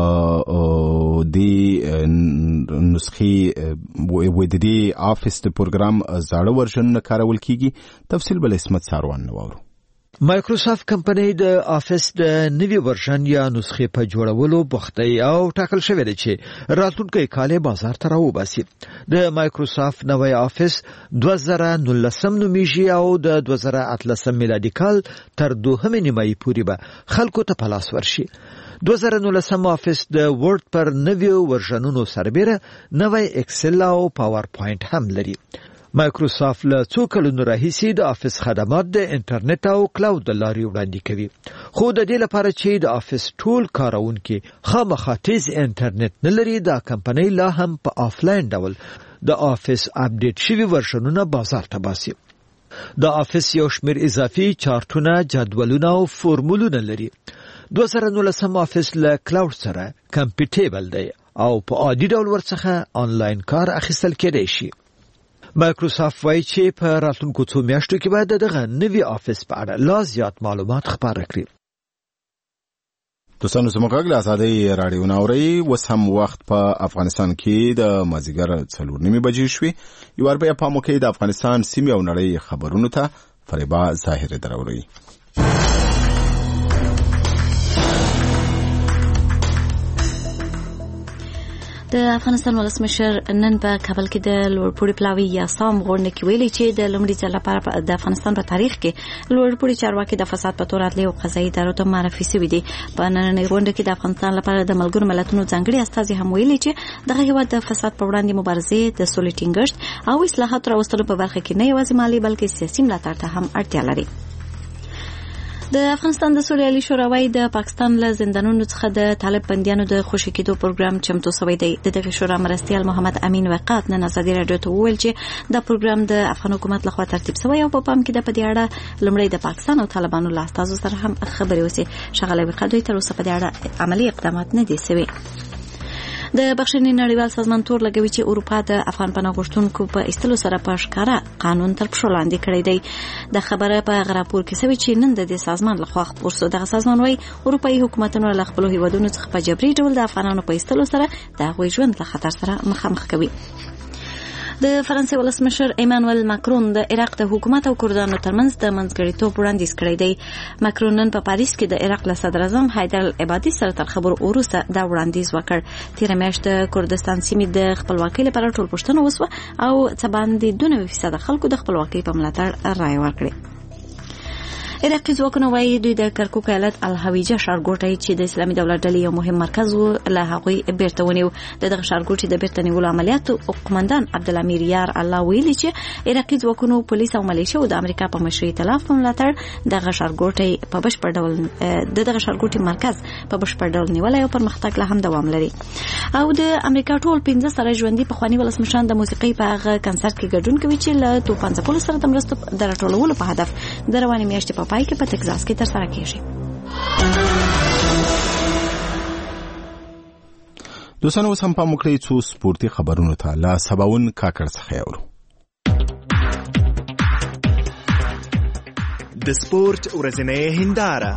دې نسخې د دې افیس د پروګرام زاړه ورژن کارول کیږي. تفصیل بل اسمت ساروان نوورو. مایکروسافت کمپنۍ د افیس د نوي ورژن یا نسخې په جوړولو بوخته او ټاکل شوې ده چې راتلونکي کال بازار ته راوباسي. د مایکروسافت نوی افیس 2019 نومیږي او د 2018 میلادي کال تر 2 نیمایي پورې به خلکو ته په لاس ورشي. 2019 افیس د ورډ پر نوي ورژنونو سربېره نوی اکسل او پاور پوینټ هم لري. مایکروسافت له څو کلونو راهیسې د افیس خدمات د انټرنیټ او کلاود د لارې وړاندې کوي، خو د دې لپاره چې د افیس ټول کارونکي خامخا تیز انټرنیټ نه لري، دا کمپنۍ لا هم په آفلاین ډول د افیس اپډیټ شوي ورژنونه بازار ته باسي. د افیس یو شمېر اضافي چارټونه، جدولونه او فورمولونه لري. 2019 افیس له کلاود سره کمپیټیبل دی او په عادي ډول ورڅخه آنلاین کار اخیستل کېدای شي. مایکروسافت وایي چې په راتلونکو څو میاشتو کې به دغه نوي افیس په اړه لا زیات معلومات خپاره کړي. دوستانو زموږ غږ له ازادۍ راډیو نه اورئ. اوس هم وخت په افغانستان کې د مازدیګر 4:30 بجې شوې. یو ور بیا پام وکړئ د افغانستان سیمې او نړۍ خبرونو ته. فریبا ظاهر دراوري. د افغانستان ولسمشر نن په کابل کې د لوړپوړي پلاوي یا سام غونډه کې ویلي چې د لومړي ځل لپاره د افغانستان په تاریخ کې لوړپوړي چارواکي د فساد په تور راتللي او قضایي ادارو ته معرفي شوي دي. په نننۍ غونډه کې د افغانستان لپاره د ملګرو ملتونو ځانګړي استازي هم ویلي چې دغه هیواد د فساد په وړاندې مبارزې، د سولې ټینګښت او اصلاحاتو راوستلو په برخه کې نه یوازې مالي بلکې سیاسي ملاتړ ته هم اړتیا لري. د افغانستان د سولې عالی شورا وايي د پاکستان له زندانونو څخه د طالب بندیانو د خوشي کېدو پروګرام چمتو شوی دی. د دغه شورا مرستیال محمد امین وقات نن ازادي راډیو ته وویل چې دا پروګرام د افغان حکومت لخوا ترتیب شوی او په پام کې د په دې اړه لومړی د پاکستان او طالبانو له استازو سره هم خبرې وشي. شغله وقات دوی تر اوسه په دې اړه عملی اقدامات نه دي شوي. د بخښنې نړیوال سازمان تور لګوي چې اروپا د افغان پناه غوښتونکو په ایستلو سره په ښکاره قانون تر پښو لاندې کړی دی. د خبره په غراپور کې شوې چې نن د دې سازمان لخوا خپور شو. دغه سازمان وايي اروپایي حکومتونه له خپلو هیوادونو څخه په جبري ډول د افغانانو په ایستلو سره د هغوی ژوند له خطر سره مخامخ کوي. د فرانسې ولسمشر ایمانوئل ماکرون د عراق د حکومت او کردانو ترمنځ د منځګړیتوب وړاندیز کړی دی. ماکرون نن په پاریس کې د عراق له صدر اعظم حیدر العبادي سره تر خبرو وروسته دا وړاندیز وکړ. تېره میاشت د کردستان سیمې د خپلواکۍ لپاره ټولپوښتنه وسوه او څه باندې 92% خلکو د خپلواکۍ په ملاتړ رایه ورکړې. عراقي ځواکونه وايي دوی د کرکوک ایالت الهویجه ښارګوټی چې د اسلامي دولت ډلې یو مهم مرکز و له هغوی بیرته ونیو. دغه ښارګوټي د بیرته نیولو عملیاتو قومندان عبدالامیر یار الله ویلي چې عراقي ځواکونو پولیس او ملیشه د امریکا په مشرۍ ائتلاف په ملاتړ دغه ښارګوټي په بشپړ ډول دغه ښارګوټي مرکز په بشپړ ډول نیولای او پرمختګ لا هم دوام لري. او د امریکا ټول 15 سره ژوندۍ پخواني ولسمشران د موسیقۍ په هغه کنسرت کې ګډون کوي چې له توپان ځپلو سره د مرستو د راټولولو په هدف د روانې میاشتې په پای کې په تگزاس کې ترسره کیږي. دوستانو اوس هم پام وکړئ څو سپورتي خبرونو ته. له سباون کاکړ څخه اورو. د سپورت ورځنۍ هنداره.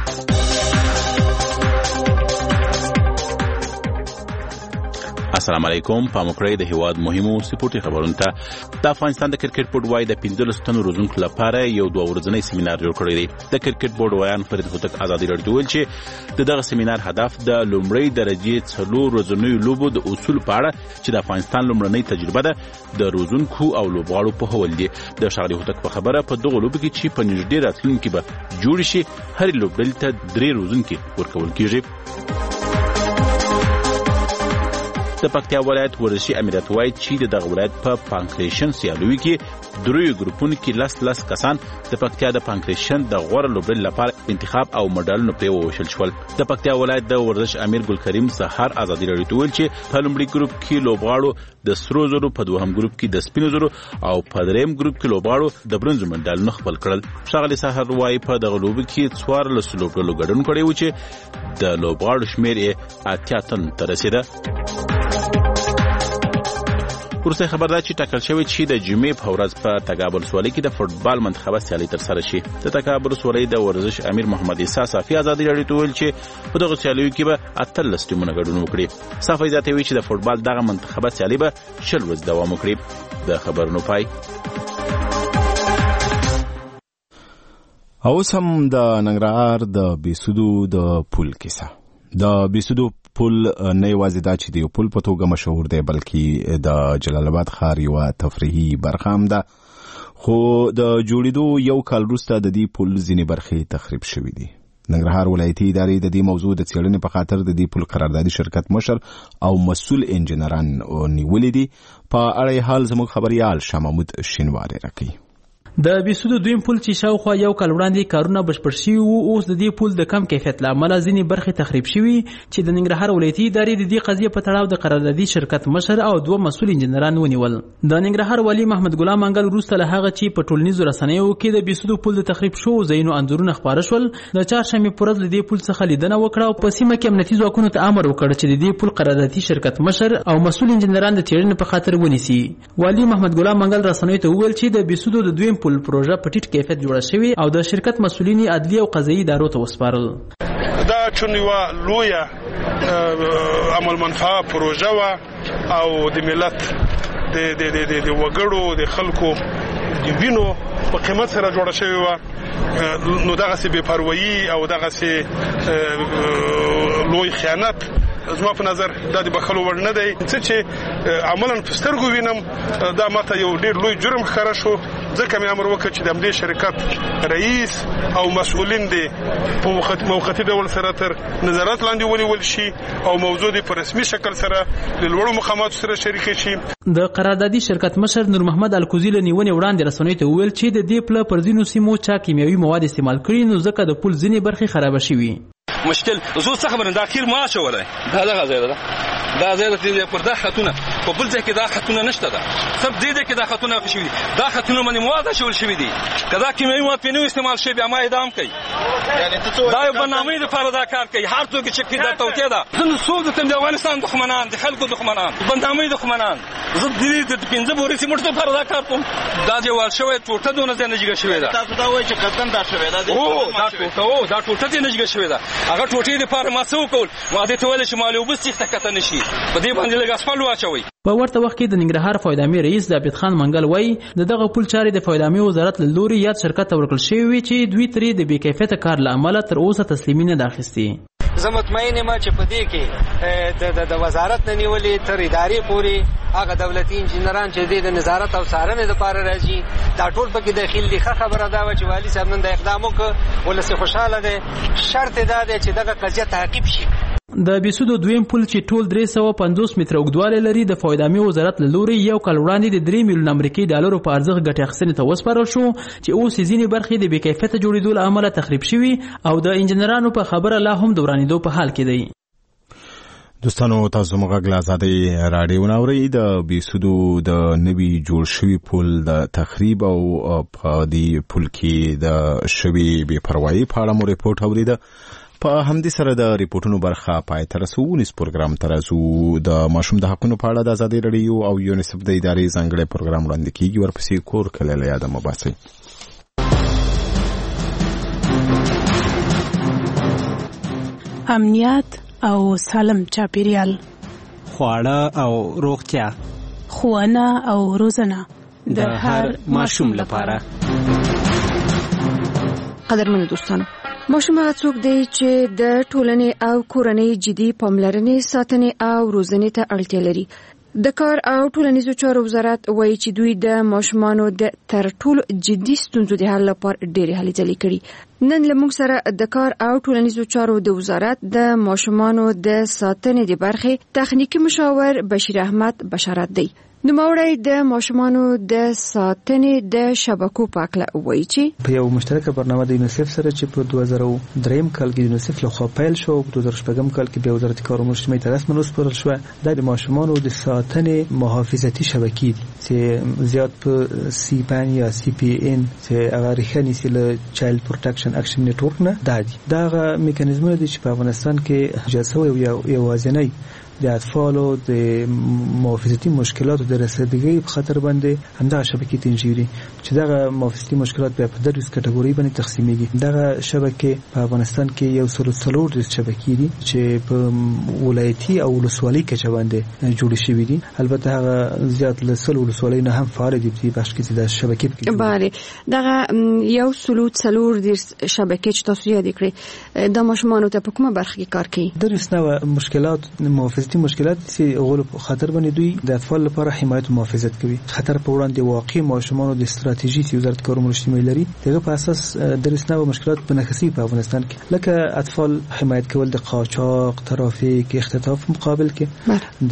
السلام علیکم. پام وکړئ د هیواد مهمو سپورتي خبرونو ته. د افغانستان د کرکټ بورډ وايي د 15 تنو روزونکو لپاره یو 2 ورځنی سیمینار جوړ کړی دی. د کرکټ بورډ وایان فرید هوتک ازادي راډیو ویل چې دغه سیمینار هدف د لومړی درجه 4 ورځنیو لوبو د اصول په اړه چې د افغانستان لومړنۍ تجربه ده د روزونکو او لوبغاړو په هول دي. د شاغلي هوتک په خبره په دغه لوبو کې چې په نږدې راتلونکي به جوړ شي هر لوبډلې ته 3 روزونکي ورکول کیږي. د پکتیا ولایت ورزشي امریت وایي چې دغه ولایت په پانکریشن سیالوي کې دریو ګروپونو کې لس کسان د پکتیا د پانکریشن د غوړه لوبډل لپاره انتخاب او مډالونو پرې وویشل شول. د پکتیا ولایت د ورزش امیر ګل کریم سحر ازادي راډیو ته ویل چې په لومړي ګروپ کې لوبغاړو د سرو زرو، په دوهم ګروپ کې د سپینو زرو او په دریم ګروپ کې لوبغاړو د برونز مډالونه خپل کړل. ښاغلي سحر وایي په دغه لوبو کې 14 لوبډلو ګډون کړی و چې د لوبغاړو شمیر یې 80 تن ته رسیده. وروسته خبر ده چې ټاکل شوی چې د جمعې په ورځ په تکابر سوالي کې د فوټبال منتخبه سیالي ترسره شي. د تکابر سوالي د ورزش امیر محمد عیسی صافي ازادي راډیو ته ویل چې په دغه سیالیو کې به 18 ټیمونه ګډون وکړي. صافي زیاتوي چې د فوټبال دغه منتخبه سیالي به 10 ورځې دوام وکړي. د خبرونو پای. اوس هم د ننګرهار د بیسودو د پل کیسه. د بیسودو پل نه یوازې دا چې د یو پل په توګه مشهور دی بلکې د جلال آباد ښار یوه تفریحي برخه هم ده. خو د جوړېدو یو کال وروسته د دې پل ځینې برخې تخریب شوي دي. ننګرهار ولایتي ادارې د دې موضوع د څېړنې په خاطر د دې پل قراردادي شرکت مشر او مسؤل انجنیران نیولي دي. په اړه حال زموږ خبريال شاه محمود شینواری راکوي. د بیسودو دویم پل چې شاوخوا یو کال وړاندې کارونه بشپړ شوي وو، اوس د دې پل د کم کیفیت له امله ځینې برخې تخریب شوي چې د ننګرهار ولایتي ادارې د دې قضیې په تړاو د قراردادي شرکت مشر او 2 مسؤل انجنیران ونیول. د ننګرهار والي محمد ګلام منګل وروسته له هغه چې په ټولنیزو رسنیو کې د بیسودو پل د تخریب شوو ځایونو انځورونه خپاره شول، د چهارشنبې په ورځ له دې پل څخه لیدنه وکړه او په سیمه کې امنیتي ځواکونو ته امر وکړ چې د دې پل قراردادي شرکت مشر او مسؤل انجنیران د څېړنې په خاطر ونیسي. والي محمد ګلام منګل رسنیو ته وویل چې د بیسودو د دویم پل پروژه په کیفیت جوړه شوی او د شرکت مسؤلین عدلی او قضایي ادارو ته وسپارل. دا چون یو لویه عمل منفعه پروژه وا او د ملت د وګړو د خلکو د وینو په قیمت سره جوړه شوی و. نو دغه سي بے پروايي او دغه سي لوی خیانت زما په نظر د بخلو ور نه دی. چې عملاً په سترګو وینم دا ماته یو ډیر لوی جرم ښکاره شو. ځکه مې امر وکړ چې د همدې شرکت رئیس او مسؤلین دي په موقتي ډول سره تر نظارت لاندې ونیول شي او موضوع دي په رسمي شکل سره د لوړو مقاماتو سره شریک شي. د قراردادي شرکت مشر نور محمد الکوزی له نیونې وړاندې رسنیو ته وویل چې د دې پل پر ځینو سیمو چا کیمیاوي مواد استعمال کړي، نو ځکه د پل ځینې برخې خراب شوي. مشکل زو څه خبره دا اخیر ما شوله دا ځای ده دا ځای د پرده خاتونه په بل ځای کې دا خاتونه نشته ده. سب دې کې دا خاتونه شوي دا خاتونه باندې مواد شول شوي دي. کدا کیمیاوي مواد په نو استعمال شي بیا ما اعدام کوي. یعنی ته دا یو برنامه د لپاره دا کار کوي. هر څوک چې دا توکي ده نو څوک د افغانستان دښمنان د خلکو دښمنان برنامه دښمنان زه دې د 15 بوري سیمټ ته لپاره دا کار کوم. دا دی ول شوی ټوټه دونه نه جګه شوی ده. تاسو دا وایي چې قدم دا شوی ده. او دا ټوټه نه جګه شوی ده. هغه ټوټې لپاره ما څه وکول؟ ما دې ته ویل چې مالي وبس تخته کته نشي په دې باندې لږ اسفل واچوي. په ورته وخت کې د ننګرهار فایدامي رئیس عابد خان منګل وایي د دغه پل چارې د فایدامي وزارت له لوري یاد شرکت ته ورکړل شوی وي چې دوی ترې د بې کیفیته کار له امله تر اوسه تسلیمي نه ده اخیستې. زه مطمئن یم چې په دې کې د وزارت نه نیولې تر ادارې پورې هغه دولتي انجینران چې د نظارت او څارنې لپاره راځي دا ټول پکې داخل دي. ښه خبره دا و چې والي صاحب نن د اقدام وکړ، ولس خوشاله دی. شرط دا دی چې دغه قضیه تعقیب شي. د بیسودو دویم پل چې ټول 350 متره اوږدوالی لري د فایدامي وزارت له لوري یو کال وړاندې د 3 میلیون امریکایي ډالرو په ارزښت ګټې اخیستنې ته وسپارل شو چې اوس ځینې برخې د بې کیفیته جوړېدو له امله تخریب شوي او د انجنیرانو په خبره لا هم د ورانېدو په حال کې دی. دوستانو تاسو موږ غږ آزادۍ راډیو ناوري. د بیسودو د نوي جوړ شوي پل د تخریب او په دې پل کې د شوي بې پروایي په اړه مو ریپورټ اوریده. په همدې سره د ریپورتونو برخه پای ته رسو. نیس پروګرام ته رسو. د ماشوم د حقونو په اړه د آزادۍ راډیو او یونیسف د ادارې ځانګړی پروګرام وړاندې کیږي. ورپسې کور کله له یاده مو باسئ. امنیت او سالم چاپیریال، خواړه او روغتیا، ښوونه او روزنه د هر ماشوم لپاره. قدرمنو دوستانو، ماشوم هغه څوک دی چې د ټولنې او کورنۍ جدي پاملرنې، ساتنې او روزنې ته اړتیا لري. د کار او ټولنیزو چارو وزارت وایي چې دوی د ماشومانو د تر ټولو جدي ستونزو د حل لپاره ډېرې هلې ځلې کړي. نن له موږ سره د کار او ټولنیزو چارو د وزارت د ماشومانو د ساتنې د برخې تخنیکی مشاور بشیر احمد بشارت دی. نوموړی د ماشومانو د ساتنې د شبکو په اړه وایي چې په یو مشترکه برنامه د یونیسف سره چې په 2003 کال کې یونیسف لخوا پیل شو، په 2014 کال کې بیا وزارت کار او مجتمعي ته رسماً وسپارل شو. د ماشومانو د ساتنې محافظتي شبکې دي چې زیات په CPN یا CPN چې هغه ریښه نیسي له چایلډ پروټیکشن اکشن نیټورک نه دي. دا میکانیزمونه دي چې په افغانستان کې ایجاد شوی یو وازنی د اطفالو د محافظتي مشکلاتو د رسیدګۍ په خطر باندې همدغه شبکې تنظیمي چې دغه محافظتي مشکلات په 10 کټګوري باندې تقسیمېږي. دغه شبکې په افغانستان کې یو سل څلور د شبکې دي چې په ولایتي او ولسوالۍ کې باندې جوړ شوي دي. البته هغه زیات له سل ولسوالۍ نه هم فعال دي په بخش کې د شبکې. بله دغه یو سل څلور د شبکې چې تاسو یې کړې د ماشومانو ته په کومه برخه کې کار کوي؟ د رسنه مشکلات محافظتي مشکلات چې غول په خطر باندې دوی د اطفال لپاره حمایت او محافظت کوي. خطر په وړاندې واقعي ماشومانو د استراتیژي چې وزارت کار او مجتمعي لري دغه په اساس د رسنه مشکلات په نخسي په افغانستان کې لکه اطفال حمایت کول د قاچاق، ترافیک، اختطاف مقابل کې،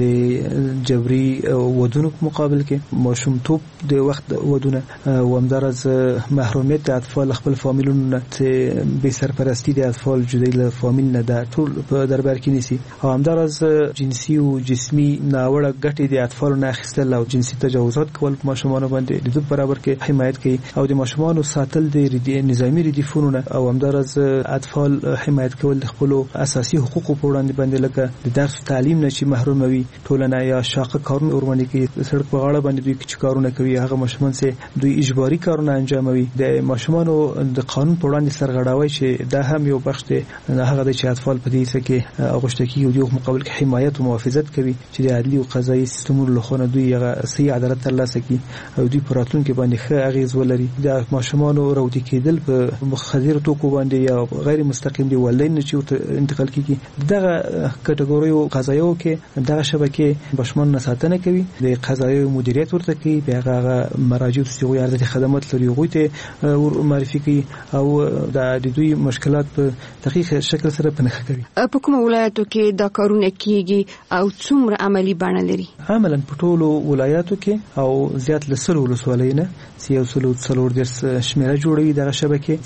د جبري ودونو په مقابل کې، ماشوم توپ د وخت ودونه او همدارز محرومیت د اطفال خپل فامیلونو ته به سرپرستی د اطفال جدای له فامیل نه د ټول په دربار کې نيسي او همدارز جنسي او جسمي ناوړه ګټې د اطفالو نه اخیستل او جنسي تجاوزات کول په ماشومانو باندې د دوی برابر کې حمایت کوي او د ماشومانو ساتل د نظامی ردیفونو او همدارز اطفال حمایت کول د خپل اساسي حقوقو په وړاندې باندې لکه د درس تعلیم نه چې محروم وي، ټولنه یا شاقه کارونه ورمنې کوي، سړک په غاړه باندې دوی چې کارونه کوي هغه ماشومان سه دوی اجباري کارونه انجاموي. د ماشومانو د قانون په وړاندې سرغړاوي چې دا هم یو بخش دی هغه د چې اطفال په دې څه کې اغوشته کیږي او د مقابل کې حمایت او محافظت کوي چې د عدلي او قضایي سیستمونو له خوا دوی هغه صحیح عدالت ترلاسه کړي او دوی په راتلونکي باندې ښه اغیز ولري. د ماشومانو راوړي کېدل په مخدر توکو باندې یا غیر مستقیم دی والدین چې انتقال کیږي دغه کټګوریو قضایو کې دغه شبکې ماشومان ساتنه کوي، د قضایي مدیریت ورته کوي، هغه مراجع سیغوي ارزښت خدمات لري غوي ته معرفي کوي او د دوی مشکلات په دقیق شکل سره پنهخ کوي. په کوم ولایتو کې دا کارونه کیږي او څومره عملی بڼه لري؟ عملاً په ټولو ولایاتو کې او زیات له سلو ولسوالۍ نه یو سلو څلور درس شمیره جوړوي. دغه شبکې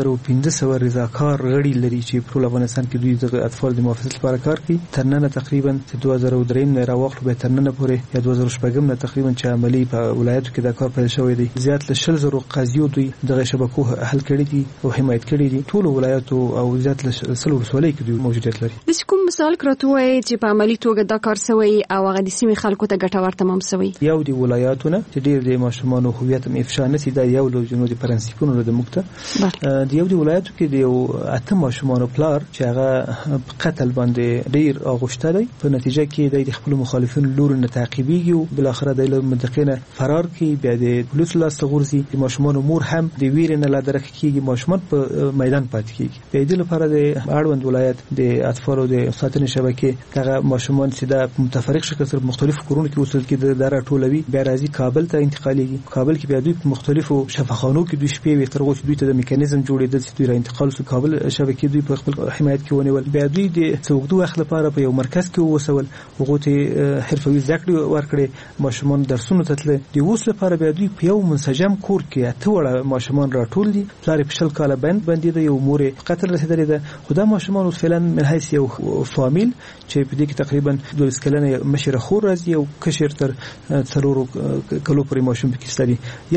4500 رضاکار غړي لري چې په ټول افغانستان کې دوی د اطفال د محافظت لپاره کار کوي. ترننه تقریبا 2003 نه راوخلو به ترننه پورې یا 2014 نه تقریبا چې عملی په ولایاتو کې دا کار پیل شوی دی. زیات له 10000 قضیو دوی دغه شبکو حل کړي دي او حمایت کړي دي. ټول ولایاتو او زیات له سلو ولسوالۍ کې دوی موجودیت لري. د کوم مثال کړتوي چې په عملی توګه دا کار سوی او هغه د سیمې خلکو ته ګټور تمام سوی؟ یو دی ولایاتونه چې ډیر د ماشومانو هویت افشا نشي دا یو له جنودي پرنسپونو د مکته دی یو دی ولایتو کې دی اته ماشومانو پلار چې هغه قتل باندې ډیر اغوشته دی په نتیجه کې د خپل مخالفین لور نه تعقیبيږي او بل اخر د منطقې نه فرار کی بیا د پولیسو لاس غورځي. د ماشومانو مور هم د ویر نه لادرک کیږي، ماشومان په میدان پاتې کیږي. په دې لپاره د اړوند ولایت د اطفالو د ساتنې شبکې هغه ماشومان چې د متفرق شکل سره مختلفو کورونو کې اوسل کې د راټولوي بیا راځي کابل ته انتقالېږي. کابل کې بیا دوی په مختلفو شفاخانو کې دوی شپې وي تر اوسه دوی ته د میکانیزم جوړېدل چې دوی را انتقال سو کابل شبکې دوی په خپل حمایت کې ونیول. بیا دوی د څوګدو وخت لپاره په یو مرکز کې وسول هغه ته حرفوي زده کړې ورکړي، ماشومان درسونو ته تل دی. اوس لپاره بیا دوی په یو منسجم کور کې اته وړه ماشومان راټول دي. پلار په شل کاله باندې د یو مور قتل رسیدلې ده. خو دا ماشومان اوس فعلا من حیث یو فامیل چې په دې کې تقریبا 12 کلنه مشر خور راځي او کشر تر څلورو کلو پورې ماشوم پکې ستړي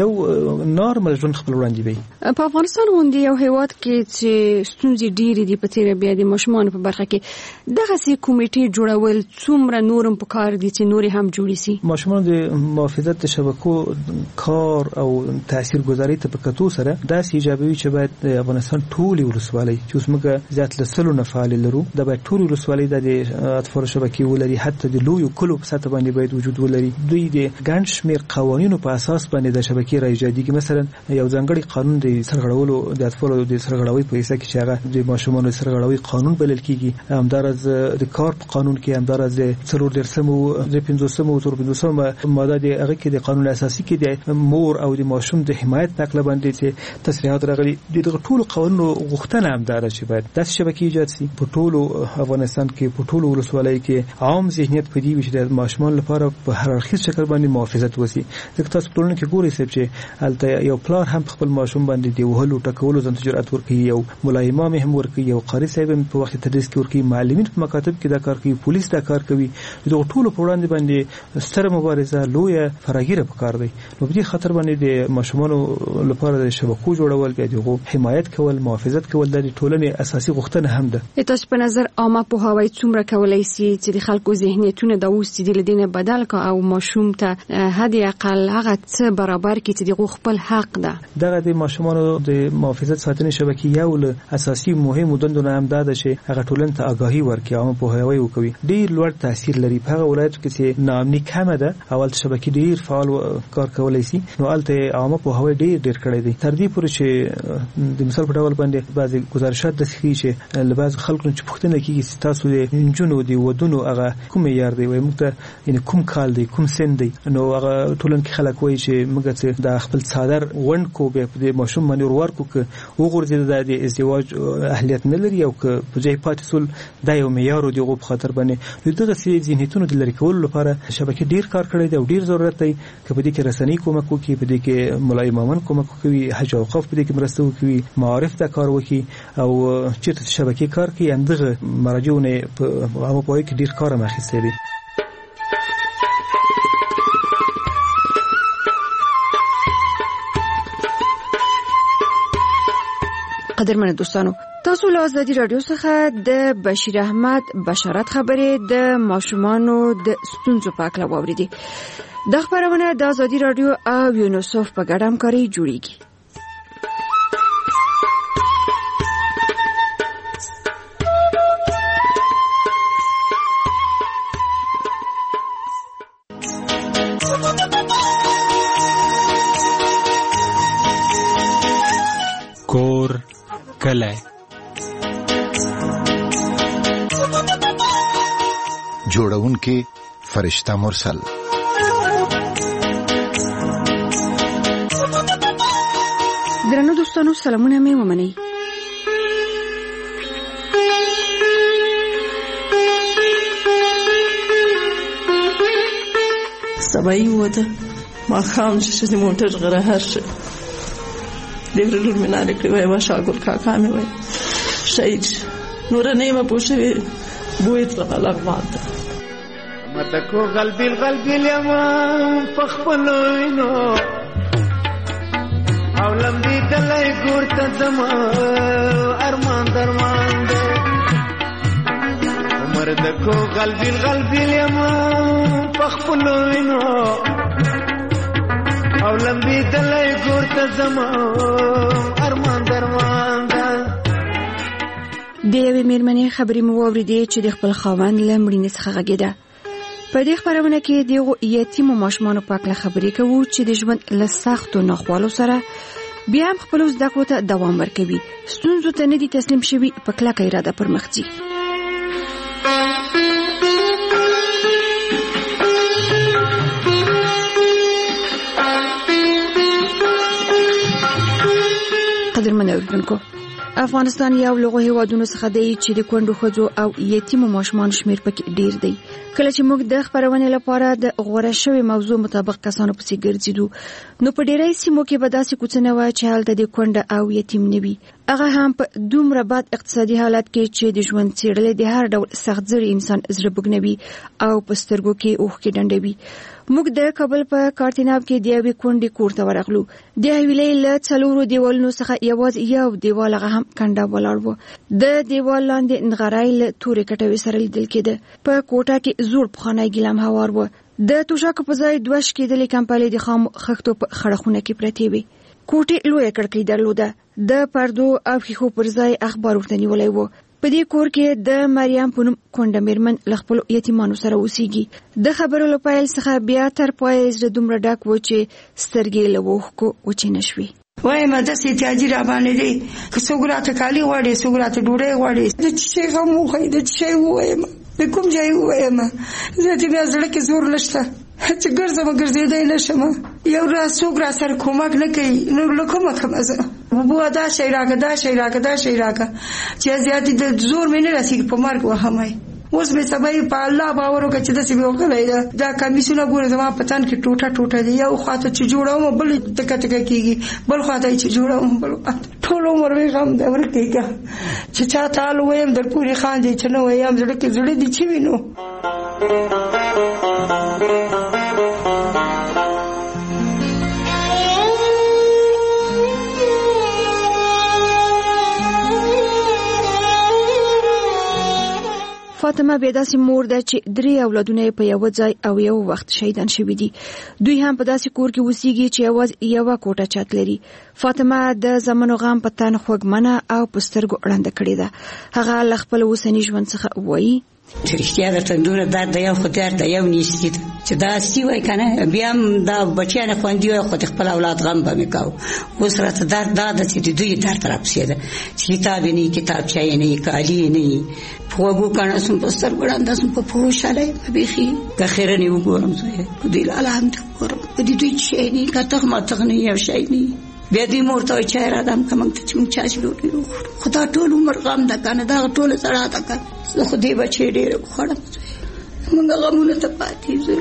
یو نارمل ژوند خپل وړاندې وي. په افغانستان باندې یو هیواد کې چې ستونزې ډېرې دي په تیر بیا د ماشومانو په برخه کې دغه سي کمیټې جوړول څومره نورم په کار دي چې نوري هم جوړي سي؟ ماشومان د محافظت شبکو کار او تاثیرګذاري ته په کتو سره دا ایجابوي چې باید د افغانستان ټول ولسوالۍ چې اوس موږ زیات له سلو نه فعال لرو د باید ټول ولسوالۍ د اطفال شبکې ولري، حتی د لویو کلو په سطح باندې باید وجود ولري. دوی د ګڼ شمېر قوانینو په اساس باندې د شبکې راایجادېږي. مثلا یو ځانګړی قانون د سرغړولو د اطفالو د سرغړاوۍ په حصه کې چې هغه د ماشومانو د سرغړاوۍ قانون بلل کېږي، همداراز د کار په قانون کې، همداراز د 450 ماده د هغه کې د قانون اساسي کې د مور او د ماشوم د حمایت نقل باندې چې تصریحات راغلي. دغه ټول قانونو غوښتنه همدار چې باید داسې شبکې ایجاد شي په ټولو افغانستان کې، په ټولو ولسوالۍ کې عام ذهنیت په دې وي چې د ماشومان لپاره په هر اړخیز شکل باندې محافظت وشي. ځکه تاسو په ټولنه کې ګورئ چې هلته یو پلار هم خپل ماشوم باندې د وهلو ټکولو ځان ته جرأت ورکوي، یو ملا امام هم ورکوي، یو قاری صاحب هم په وخت تدریس کې ورکوي، معلمین په مکاتب کې دا کار کوي، پولیس دا کار کوي. دغه ټولو په وړاندې باندې ستره مبارزه لویه فراگیره پکار دی. نو په دې خاطر باندې د ماشومانو لپاره د شبکو جوړول، بیا دغه حمایت کول، محافظت کول د ټولنې اساسي غوښتنه هم ده. تاسو په نظر عامه پوهاوی څومره کولای شي چې د خلکو ذهنیتونه د اوس د لدینه بدل کا او ماشوم ته هدي اقل هغه څه برابر کړي چې دغه خپل حق ده؟ دغه د ماشومانو د محافظت ساتنې شبکې یو له اساسي مهمو دندونو هم ده چې هغه ټولنې ته آگاهي ورکړي، عامه پوهاوی وکړي. ډیر لوړ تاثیر لري په هغه ولایتو کې چې ناامني کمه ده، اول شبکې ډیر فعال کار کولای شي. نو الته عامه پوهاوی ډیر کړی دی، تر دې پورې چې د مثال په ډول باندې بعضي گزارشات د سخي چې لباس خلکو چې پوښتنه کوي چې تاسو د انجونو دی ودونو هغه کوم یار دی، وای موږ ته یعنی کوم کال دی، کوم سن دی. نو هغه ټولن کې خلک وایي چې موږ ته د خپل صادر وند کو به د ماشوم باندې ورکو ک وګورځي د ازدواج اهلیت نه لري او ک په ځای پاتې د یو معیار دی په خاطر باندې دغه سي ذهنیتونو د لري کول لپاره شبکې ډیر کار کړی دی او ډیر ضرورت دی. که په دې کې رسنۍ کومک وکړي، په دې کې مولای امامان کومک وکړي، حج او اوقاف په دې کې مرسته وکړي، معارف دا کار وکړي او چې شبکې کار کوي، اندغه مراجعونه په عامه پوهه کې ډیر کار مخکې دي. قدرمن دوستانو، تاسو له ازادي رادیو څخه د بشیر احمد بشارت خبرې د ماشومانو د ستونزو په اړه واوریدي. د خبرونه د ازادي رادیو او یونیسف په ګډه همکاري جوړیږي. کور کلی جوړونکي فرشتہ مرسل. درنو دوستانو، سلامونه مې ومنئ. سبایی وته ما خام چې موټر غره هرشه دیورلور مناله کړی وای واشاګل کاکا مې وای شهید نور نه ما پوښوي بویت غلط ماده متکو قلبي اليما فخبلوینو او لمبي دلای ګورته زما ارمان درمان دې عمر دکو قلبي اليما فخبلوینو او لمبي دلای ګورته زما ارمان درمان دې. د یوې مېرمنې خبرې مو واورېدې چې د خپل خاوند له مړینې څخه غږېده. په دې خبرونه کې د یتیمو ماشومانو په اړه خبرې کوو چې د ژوند له سختو ناخوالو سره بیا هم خپلو زده کړو ته دوام ورکوي، ستونزو ته نه دي تسلیم شوي، په کلکه اراده پر مخ ځي. قدرمن اوریدونکو، افغانستان یو له هیوادونو څخه دی چې د کونډو ښځو او یتیمو ماشومانو شمیر پکې ډیر دی. کله چې موږ د خبرونې لپاره د غوړه شوی موضوع مطابق کسانو پسې ګرځیدو، نو په ډیری سیمو کې به داسې کوڅه نه وه چې هلته د کونډه او یتیم نه وي، هغه هم په دومره بد اقتصادي حالت کې چې د ژوند څېړلې د هر ډول سختزړي انسان زړه بوږنوي او په سترګو کې اوښکې ډنډوي. موږ د کابل په کارتیناب کې د یوې کونډې کور ته ورغلو. د حویلۍ له 4 دیوالونو څخه یوازې یو دیوال هغه هم کنډه ولاړ و. د دیوال لاندې نغری له تورې کټوۍ سره لیدل کېده. په کوټه کې زوړ پخوانی ګیلم هوار و. د توشاکو په ځای 2 شکېدلې کمپلې د خامو خښتو په خړه خونه کې پرتې وې. کوټې لویه کړکۍ درلوده. د پردو او ښیښو پر ځای اخبار ورته نیولی و. په دې کور کې د مریم په نوم کونډه میرمن له خپلو یتیمانو سره اوسېږي. د خبرو له پیل څخه بیا تر پایه زړه دومره ډک و چې سترګې له اوښکو وچې نه شوې. وایم داسې احتیاجي را باندې دی، که څوک راته کالي غواړي، څوک راته ډوډۍ غواړي، د څه شي غم وښایي، د څه شی ووایم، د کوم ځای ووایم. زیاتې بیا زړه کې زور نشته چې ګرځم ګرځېدی نه شم. یو ورځ څوک را سره کومک نه کوي، نو له کومه کومه زه بوبوه دا شی راکړه، دا شی راکړه، دا شی راکړه، چې زیاتې د زور مې نه رسېږي په مرګ وهمای. اوس مې سبا په الله باور وکړه چې داسې مې وکړی ده. دا کمیسونه ګوره زما په تن کې ټوټه ټوټه دي، یو خواته چې جوړوم بل ټکه ټکه کېږي، بل خواته چې جوړوم بل خواته. ټول عمر مې غم دی ورکېږه چې چا ته حال ووایم در پورې خاندي، چې نه وایم زړه کې زړه دي چې وینو. فاطمه بیا داسې مور ده چې 3 اولادونه په یو ځای او یو وخت شهیدان شوي دي. دوی هم په داسې کور کې اوسېږي چې یوازې یوه کوټه چت لري. فاطمه د زمنو غم په تن خوږمنه او په سترګو ړنده کړې ده. هغه له خپل اوسني ژوند څخه وایي چې رښتیا درته دومره درد د یو خدای د یو نیستي چې دا سی وای کنه، بیا هم دا بچیان خوندي وای، خو خپل اولاد غم به مې کاو. اوس راته درد دا ده چې دوی درد راپسې ده چې کتاب نه کتابچه نه کالي نه پوغو کنه سم په سترګو ړنده سم په پوښاله بيخي که خیره نه وګورم زه په دې الحمد وګورم په دې دوی چې نه کته ما ته نه یو شي نه بیا دې مورته چې را دم کوم ته چې مونږ چا شلو خدا ټول عمر غم ده کنه، دا ټول سره ده کنه. زه خو دې بچي ډېر خوړم، مونږ غمونه ته پاتې زه.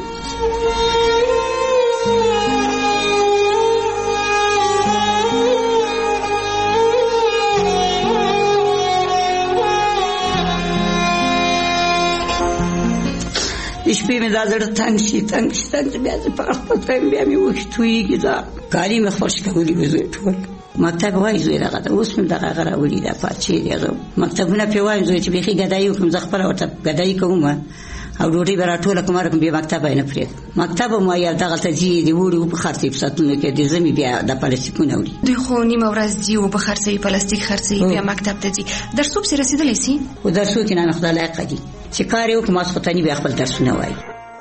شپې مې دا زړه تنګ شي بیا زه په خپل ټایم بیا مې وښتویږي. دا کالي مې خوش کولی وې زوی ټول مکتب وای زوی دغه دا اوس مې دغه راوړي دا پاتې دی. مکتبونه په وای زوی چې بيخي ګدایي کوم زه خپل ورته ګدایي کوم او ډوډۍ به راټوله کوم راکم بیا مکتب نه پرېږد. مکتب مو یا دغه ته ځي دی وړي په خرڅې په ساتلو کې دې زمي بیا د پلاستیکونه وړي. دوی خو نیمه ورځ ځي او په خرڅې پلاستیک خرڅې بیا مکتب ته ځي. درسو به رسیدلې سي او درسو کې نه خدای لایق دي چې کار یو کوم څه ته بیا خپل درسونه وایي.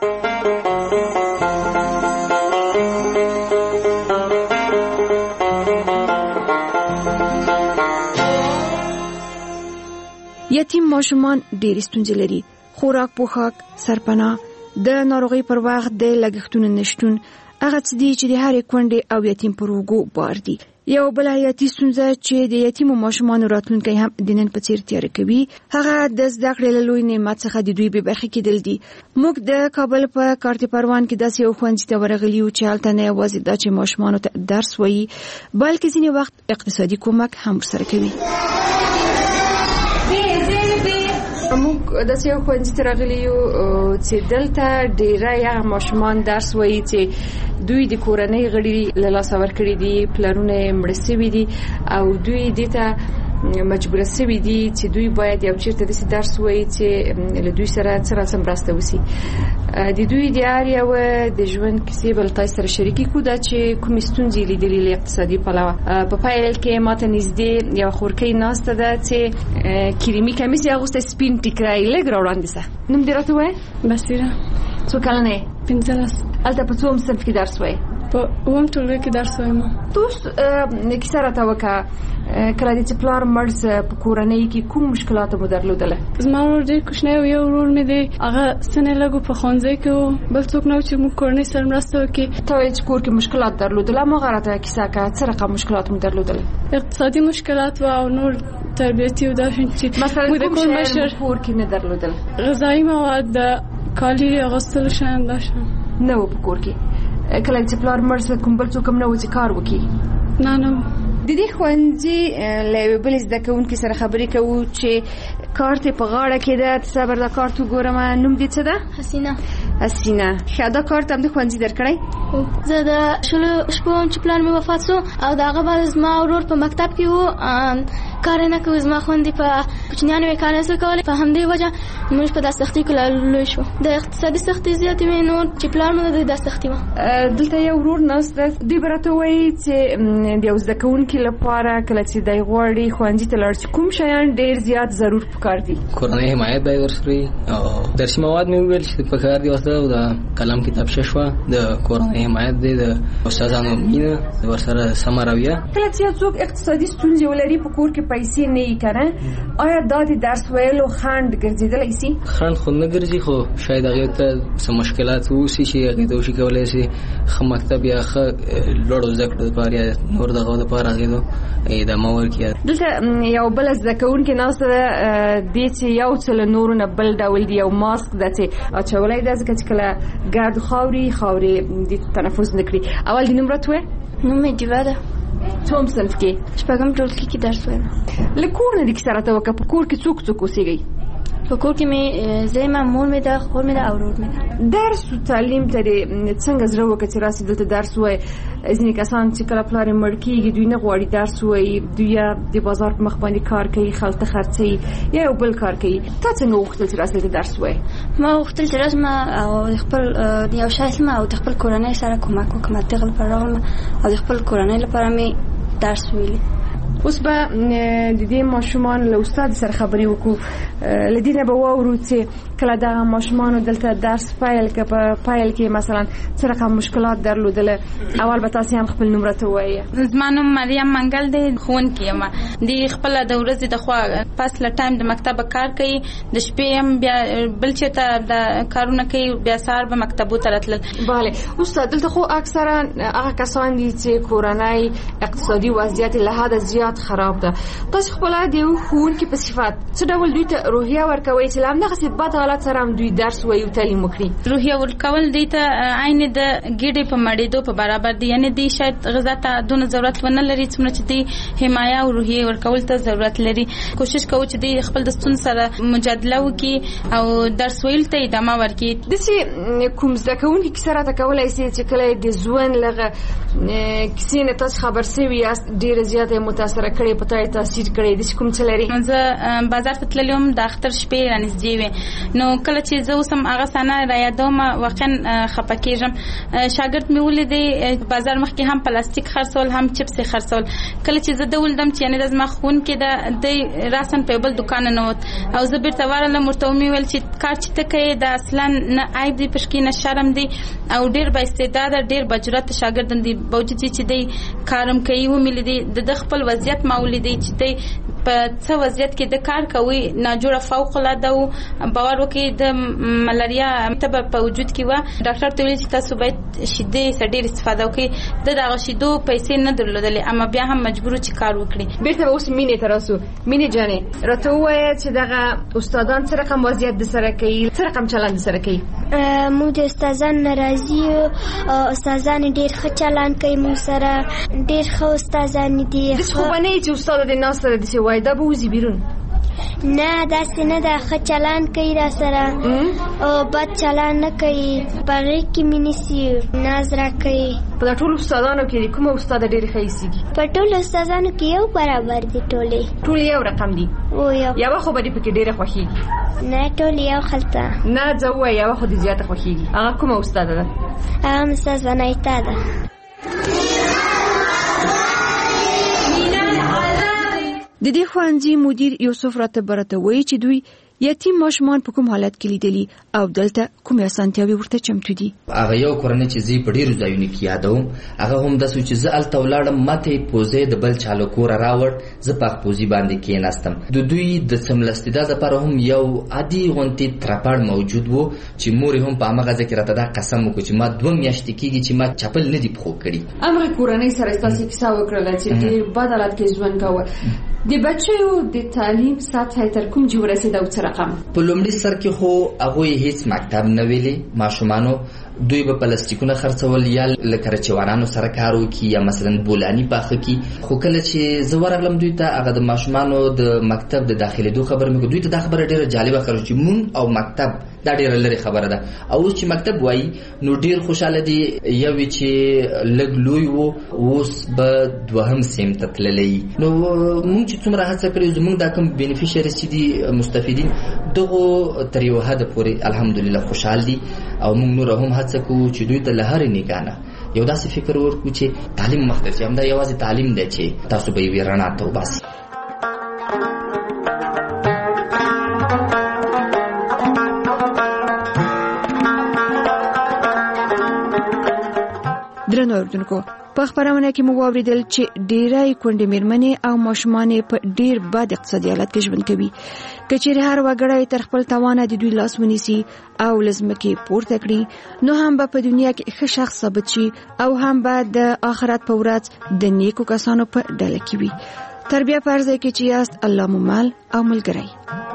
یتیم ماشومان ډېر ستونزې لري. خوراک، پوښاک، سرپناه، د ناروغۍ پر وخت د لګښتونو نشټون هغه څه دي چې د هرې کونډې او یتیم پر اوږو بار دي. یو بل حیاتي ستونزه چې د یتیمو ماشومانو راتلونکی هم د نن په څیر تیاره کوي هغه د زده کړې له لوی نعمت څخه د دوی بې برخې کېدل دي. موږ د کابل په کارت پروان کې داسې یو ښوونځي ته ورغلي یو چې هلته نه یوازې دا چې ماشومانو ته درس وایي بلکې ځینې وخت اقتصادي کومک هم ورسره کوي. موږ داسې یو ښوونځي ته راغلي یو چې دلته ډېری هغه ماشومان درس وایي چې دوی د کورنۍ غړي له لاسه ورکړي دي، پلرونه یې مړه سوي دي او دوی دې ته مجبوره سوي دي چې دوی باید یو چیرته داسې درس وایي چې له دوی سره څه راڅه مرسته وشي. د دوی د هر یو د ژوند کیسې به له تاسو سره شریکې کړو دا چې کومې ستونزې یې لیدلې له اقتصادي پلوه. په پیل کې ماته نږدې یوه خورکۍ ناسته ده چې کریمي کمیس یې اغوستی سپین ټیکری لږ راوړاندې شه. نوم دې راته ووایه؟ بصیره. څو کلنه یې؟ 15. هلته په څوم صنف کې درس وایې؟ په اووم ټولګي کې درس وایم. ته اوس کیسه راته وکړه کله چې پلار مړ شه په کورنۍ کې کوم مشکلات مو درلودله؟ زما ورور ډېر کوچنی و، یو ورور مې دی هغه سنې لږ په ښوونځي کې و، بل څوک نه و چې موږ کورنۍ سره مرسته وکړي. ته وایې چې کور کې مشکلات درلودله، هغه راته کیسه کړه څه رقم مشکلات مو درلودله؟ اقتصادي مشکلات و او نور تربیتي و دا چې مثلا کوم شی کور کې نه درلودل؟ غذایي مواد، د کالي اغوستلو شیان دا شیان نه و په کور کې. کله چې پلار مړ شه کوم بل څوک هم نه و چې کار وکړي؟ نه د دې ښوونځي له یوې بلې زده کوونکي سره خبرې کوو چې کارت یې په غاړه کې ده. صبر دا کارت وګورم. نوم دې څه ده؟ حسینه. حسینه شاده کار ته د خوندې درکړی زه د شلو شپو چې پلان مې وفات شو او دغه بعد زما ورور په مکتب کې وو کار نه کوي زما خوندې په کوچنیانو یې کار نشو کولی په همدې وجه موږ په دا سختي کې لوی شو د اقتصادي سختي زیاتې وې نو چې پلان مو د سختي وه دلته یو ورور ناست دوی به راته وایي چې د یو زده کوونکي لپاره کله چې دی غواړي ښوونځي ته لاړ شي کوم شیان ډېر زیات ضرور پکار دي کورنۍ حمایت باید ورسره او درسي مواد مې وویل چې پکار دي ورته او د قلم کتابچه شوه د کورنۍ حمایت دی د استادانو مینه ورسره سمه رویه کله چې څوک اقتصادي ستونزې ولري په کور کې پیسې نه وي کنه آیا دا د درس ویلو خنډ ګرځېدلی سي خنډ خو نه ګرځي خو شاید هغې ته څه مشکلات ووسي چې هغې ته وشي کولی شي ښه مکتب یا ښه لوړو زده کړو دپاره یا نور دغو دپاره هغې ته ادامه ورکړي دلته یو بله زده کوونکې ناسته ده دې چې یو څه له نورو نه بل ډول دی یو ماسک ده چې اچولی ده ځکه چې کله ګرد خاورې دې تنفس نه کړي اول دې نوم راته ووایه نوم مې ډیوه ده څوم صنف کې شپږم ټولګي کې درس وایم له کور نه دې کیسه راته وکړه په کور کې څوک اوسېږئ په کور کې مې زه یم مور مې ده خور مې ده او ورور مې ده درس او تعلیم ته څنګه زړه وکړه چې راسي دلته درس ووایي ځینې کسان چې کله پلار یې مړ کېږي دوی نه غواړي درس ووایي دوی یا د بازار په مخ باندې کار کوي خلک ته خرڅوي یا یو بل کار کوي تا څنګه وغوښتل چې راسې دلته درس ووایي ما وغوښتل چې راسم او د خپل د یو شی اسلم او د خپل کورنۍ سره کومک وکړم دغه لپاره راغلم او د خپل کورنۍ لپاره مې درس ویلی اوس به د دې ماشومان له استاد سره خبرې وکړو له دې نه به واورو چې کله دغه ماشومانو دلته درس پیل که په پیل کې مثلا څه رقم مشکلات درلودله اول به تاسې هم خپل نوم راته ووایه زما نوم مریم منګل دی ښوونکې یم د خپله د ورځې د خوا پس له ټایم د مکتبه کار کوي د شپې هم بیا بل چېرته د کارونه کوي بیا سهار به مکتبو ته راتلل بله استاد دلته خو اکثرا هغه کسان دي چې کورنۍ اقتصادي وضعیت له حده زیات خراب ده تاسو خپل د یو ښوونکي په صفت څه ډول دوی ته روحیه ورکوي چې همدغسې بد حالت سره هم دوی درس وایي او تعلیم وکړي روحیه ورکول دوی ته عین د ګیډې په مړېدو په برابر دي یعنې دوی شاید غذا ته دونه ضرورت ونه لري څومره چې دوی حمایه او روحیې ورکول ته ضرورت لري کوشش کوو چې دوی خپل د ستونزو سره مجادله وکړي او درس ویلو ته ادامه ورکړي داسې کوم زده کوونکي کیسه راته کولی سي چې کله د ژوند لغه کیسې نه تاسو خبر سوي یاست ډېره زیاته متاثره کړې په تا تاثیر کړی د کوم څه لري زه بازار ته تللی وم د اختر شپې رانږدې وې نو کله چې زه اوس هم هغه صحنه رایادوم واقعا خفه کېږم شاګرد مې ولیدی بازار مخکې هم پلاستیک خرڅول هم چپس یې خرڅول کله چې زه ده ولیدم چې یعنې دا زما ښوونکی ده دی راسن په یو بل دوکان ننوت او زه بیرته ورغلم ورته ومې ویل چې کار چې ته کوې دا اصلا نه عیب دی پشکې نه شرم دی او ډېر با استعداده ډېر با جرأته شاګرد دی باوجود چې دی کارم کوي ومې لیدی د خپل وضعیت ما ولیدی چې دی په څه وضعیت کې د کار کوي ناجوړه فوق العاده و باور وکړئ د ملاریا تبه په وجود کې وه ډاکټر ته ویل چې تاسو باید شیدې څخه ډېر استفاده وکړئ د دغه شیدو پیسې نه درلودلې اما بیا هم مجبور چې کار وکړي بیرته اوس مینې ته راسو مینې جانې راته ووایه چې دغه استادان څه رقم وضعیت درسره کوي څه رقم چلند درسره کوي موږ د استادانو نه راضي یو استادان ډېر ښه چلند کوي موږ سره ډېر ښه استادان دي داسې خو به نه وي چې استاده دې ناسته ده داسې وایي دا به وځي بیرون نه داسې نه ده ښه چلند کوي را سره او بد چلند نه کوي په غېږ کې مې نیسي ناز راکوي په دا ټولو استادانو کې کومه استاده ډېرې ښه ایسېږي په ټولو استادانو کې یو برابر دي ټول یو رقم دي یوه خو به دې پکې ډېره خوښېږي نه ټول یو خلته نه ځه ووایه یوه خو دې زیاته خوښېږي هغه کومه استاده ده هغه استاد ونایتا ده د دې ښوونځي مدیر یوسف راته برته وایي چې دوی یتیم ماشومان په کوم حالت کې لیدلي او دلته کومې اسانتیاوې ورته چمتو دي هغه یو کورنۍ چې زه په ډېرو ځایونو کې یادوم هغه هم داسې چې زه هلته ولاړم ماته یې پوزې د بل چا له کوره راوړ زه په هغه پوزې باندې کېناستم د دوی د څملستېدا دپاره هم یو عادي غوندې ترپاړ موجود و چې مور یې هم په همغه ځای کې راته دا قسم وکړو چې ما 2 میاشتې کېږي چې ما چپل نه دي پښو کړي همغې کورنۍ سره ستاسې کیسه وکړله چې ډېر بد حالت کې ژوند کوه د بچیو د تعلیم سطح تر کوم جې ورسېده او څه رقم په لومړي سر کې خو هغوی هیڅ مکتب نه ویلې ماشومانو دوی به پلاستیکونه خرڅول یا لکه رچوانانو سره کار وکړي یا مثلا بولانی پاخه کړي. خو کله چې زه ورغلم دوی ته هغه د ماشومانو د مکتب د داخلېدو خبر مې دوی ته دا خبره ډېره جالبه ښکاري چې مونږ او مکتب دا ډېره لرې خبره ده. او اوس چې مکتب وایي نو ډېر خوشحاله دي. یو چې لږ لوی و اوس به دوهم سیم ته تللی. نو مونږ چې څومره هڅه کړې زمونږ دا کوم بینیفیشریز چې دي مستفیدین دغو تر یو حده پورې الحمدلله خوشحال دي. او مونږ نور هم هڅه کوو چې دوی ته له هرې نګاه نه یو داسې فکر ورکړو چې تعلیم مخته ځي. همدا یوازې تعلیم دی چې تاسو به یوې رڼا ته وباسي. درنو اوریدونکو په خبرونه کې مو واوریدل چې ډیرای کونډې میرمنې او ماشومان په ډیر بد اقتصادي حالت کې ژوند کوي. کچېرې هر وګړی تر خپل توانه د دوی لاس ونیسي او لزمکه پورته کړي نو هم په دنیا کې ښه شخص ثابت شي او هم به د آخرت په ورځ د نیکو کسانو په ډله کې وي. تربیه پرځای کې چې یاست الله مو مال او ملګری.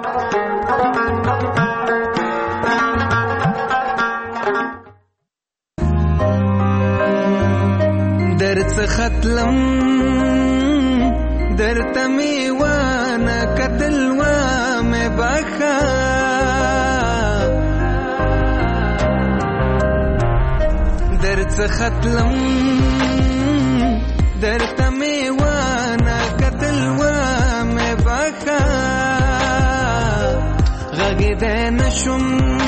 درڅ ختلم درته می وانه کتل و مې بخا درڅ ختلم درته می وانه کتل و مې بخا غږېدی نشم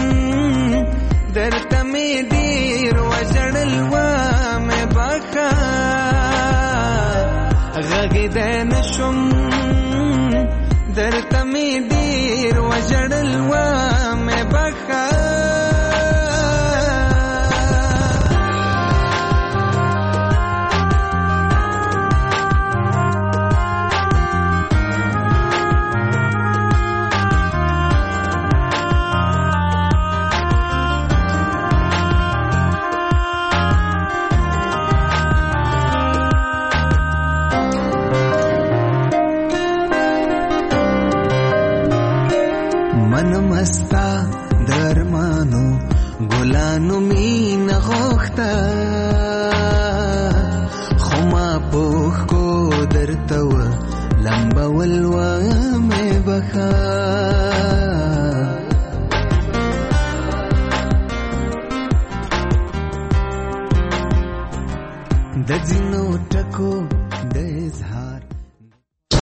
درته می ډېر وژړل و مې بخا غږېدی نشم درته می ډېر وژړل و مې بخا مستا درمانو ګلانو مين غوخته خو ما پوخ کو درته و لمبول و مې بخا د ځینو ټکو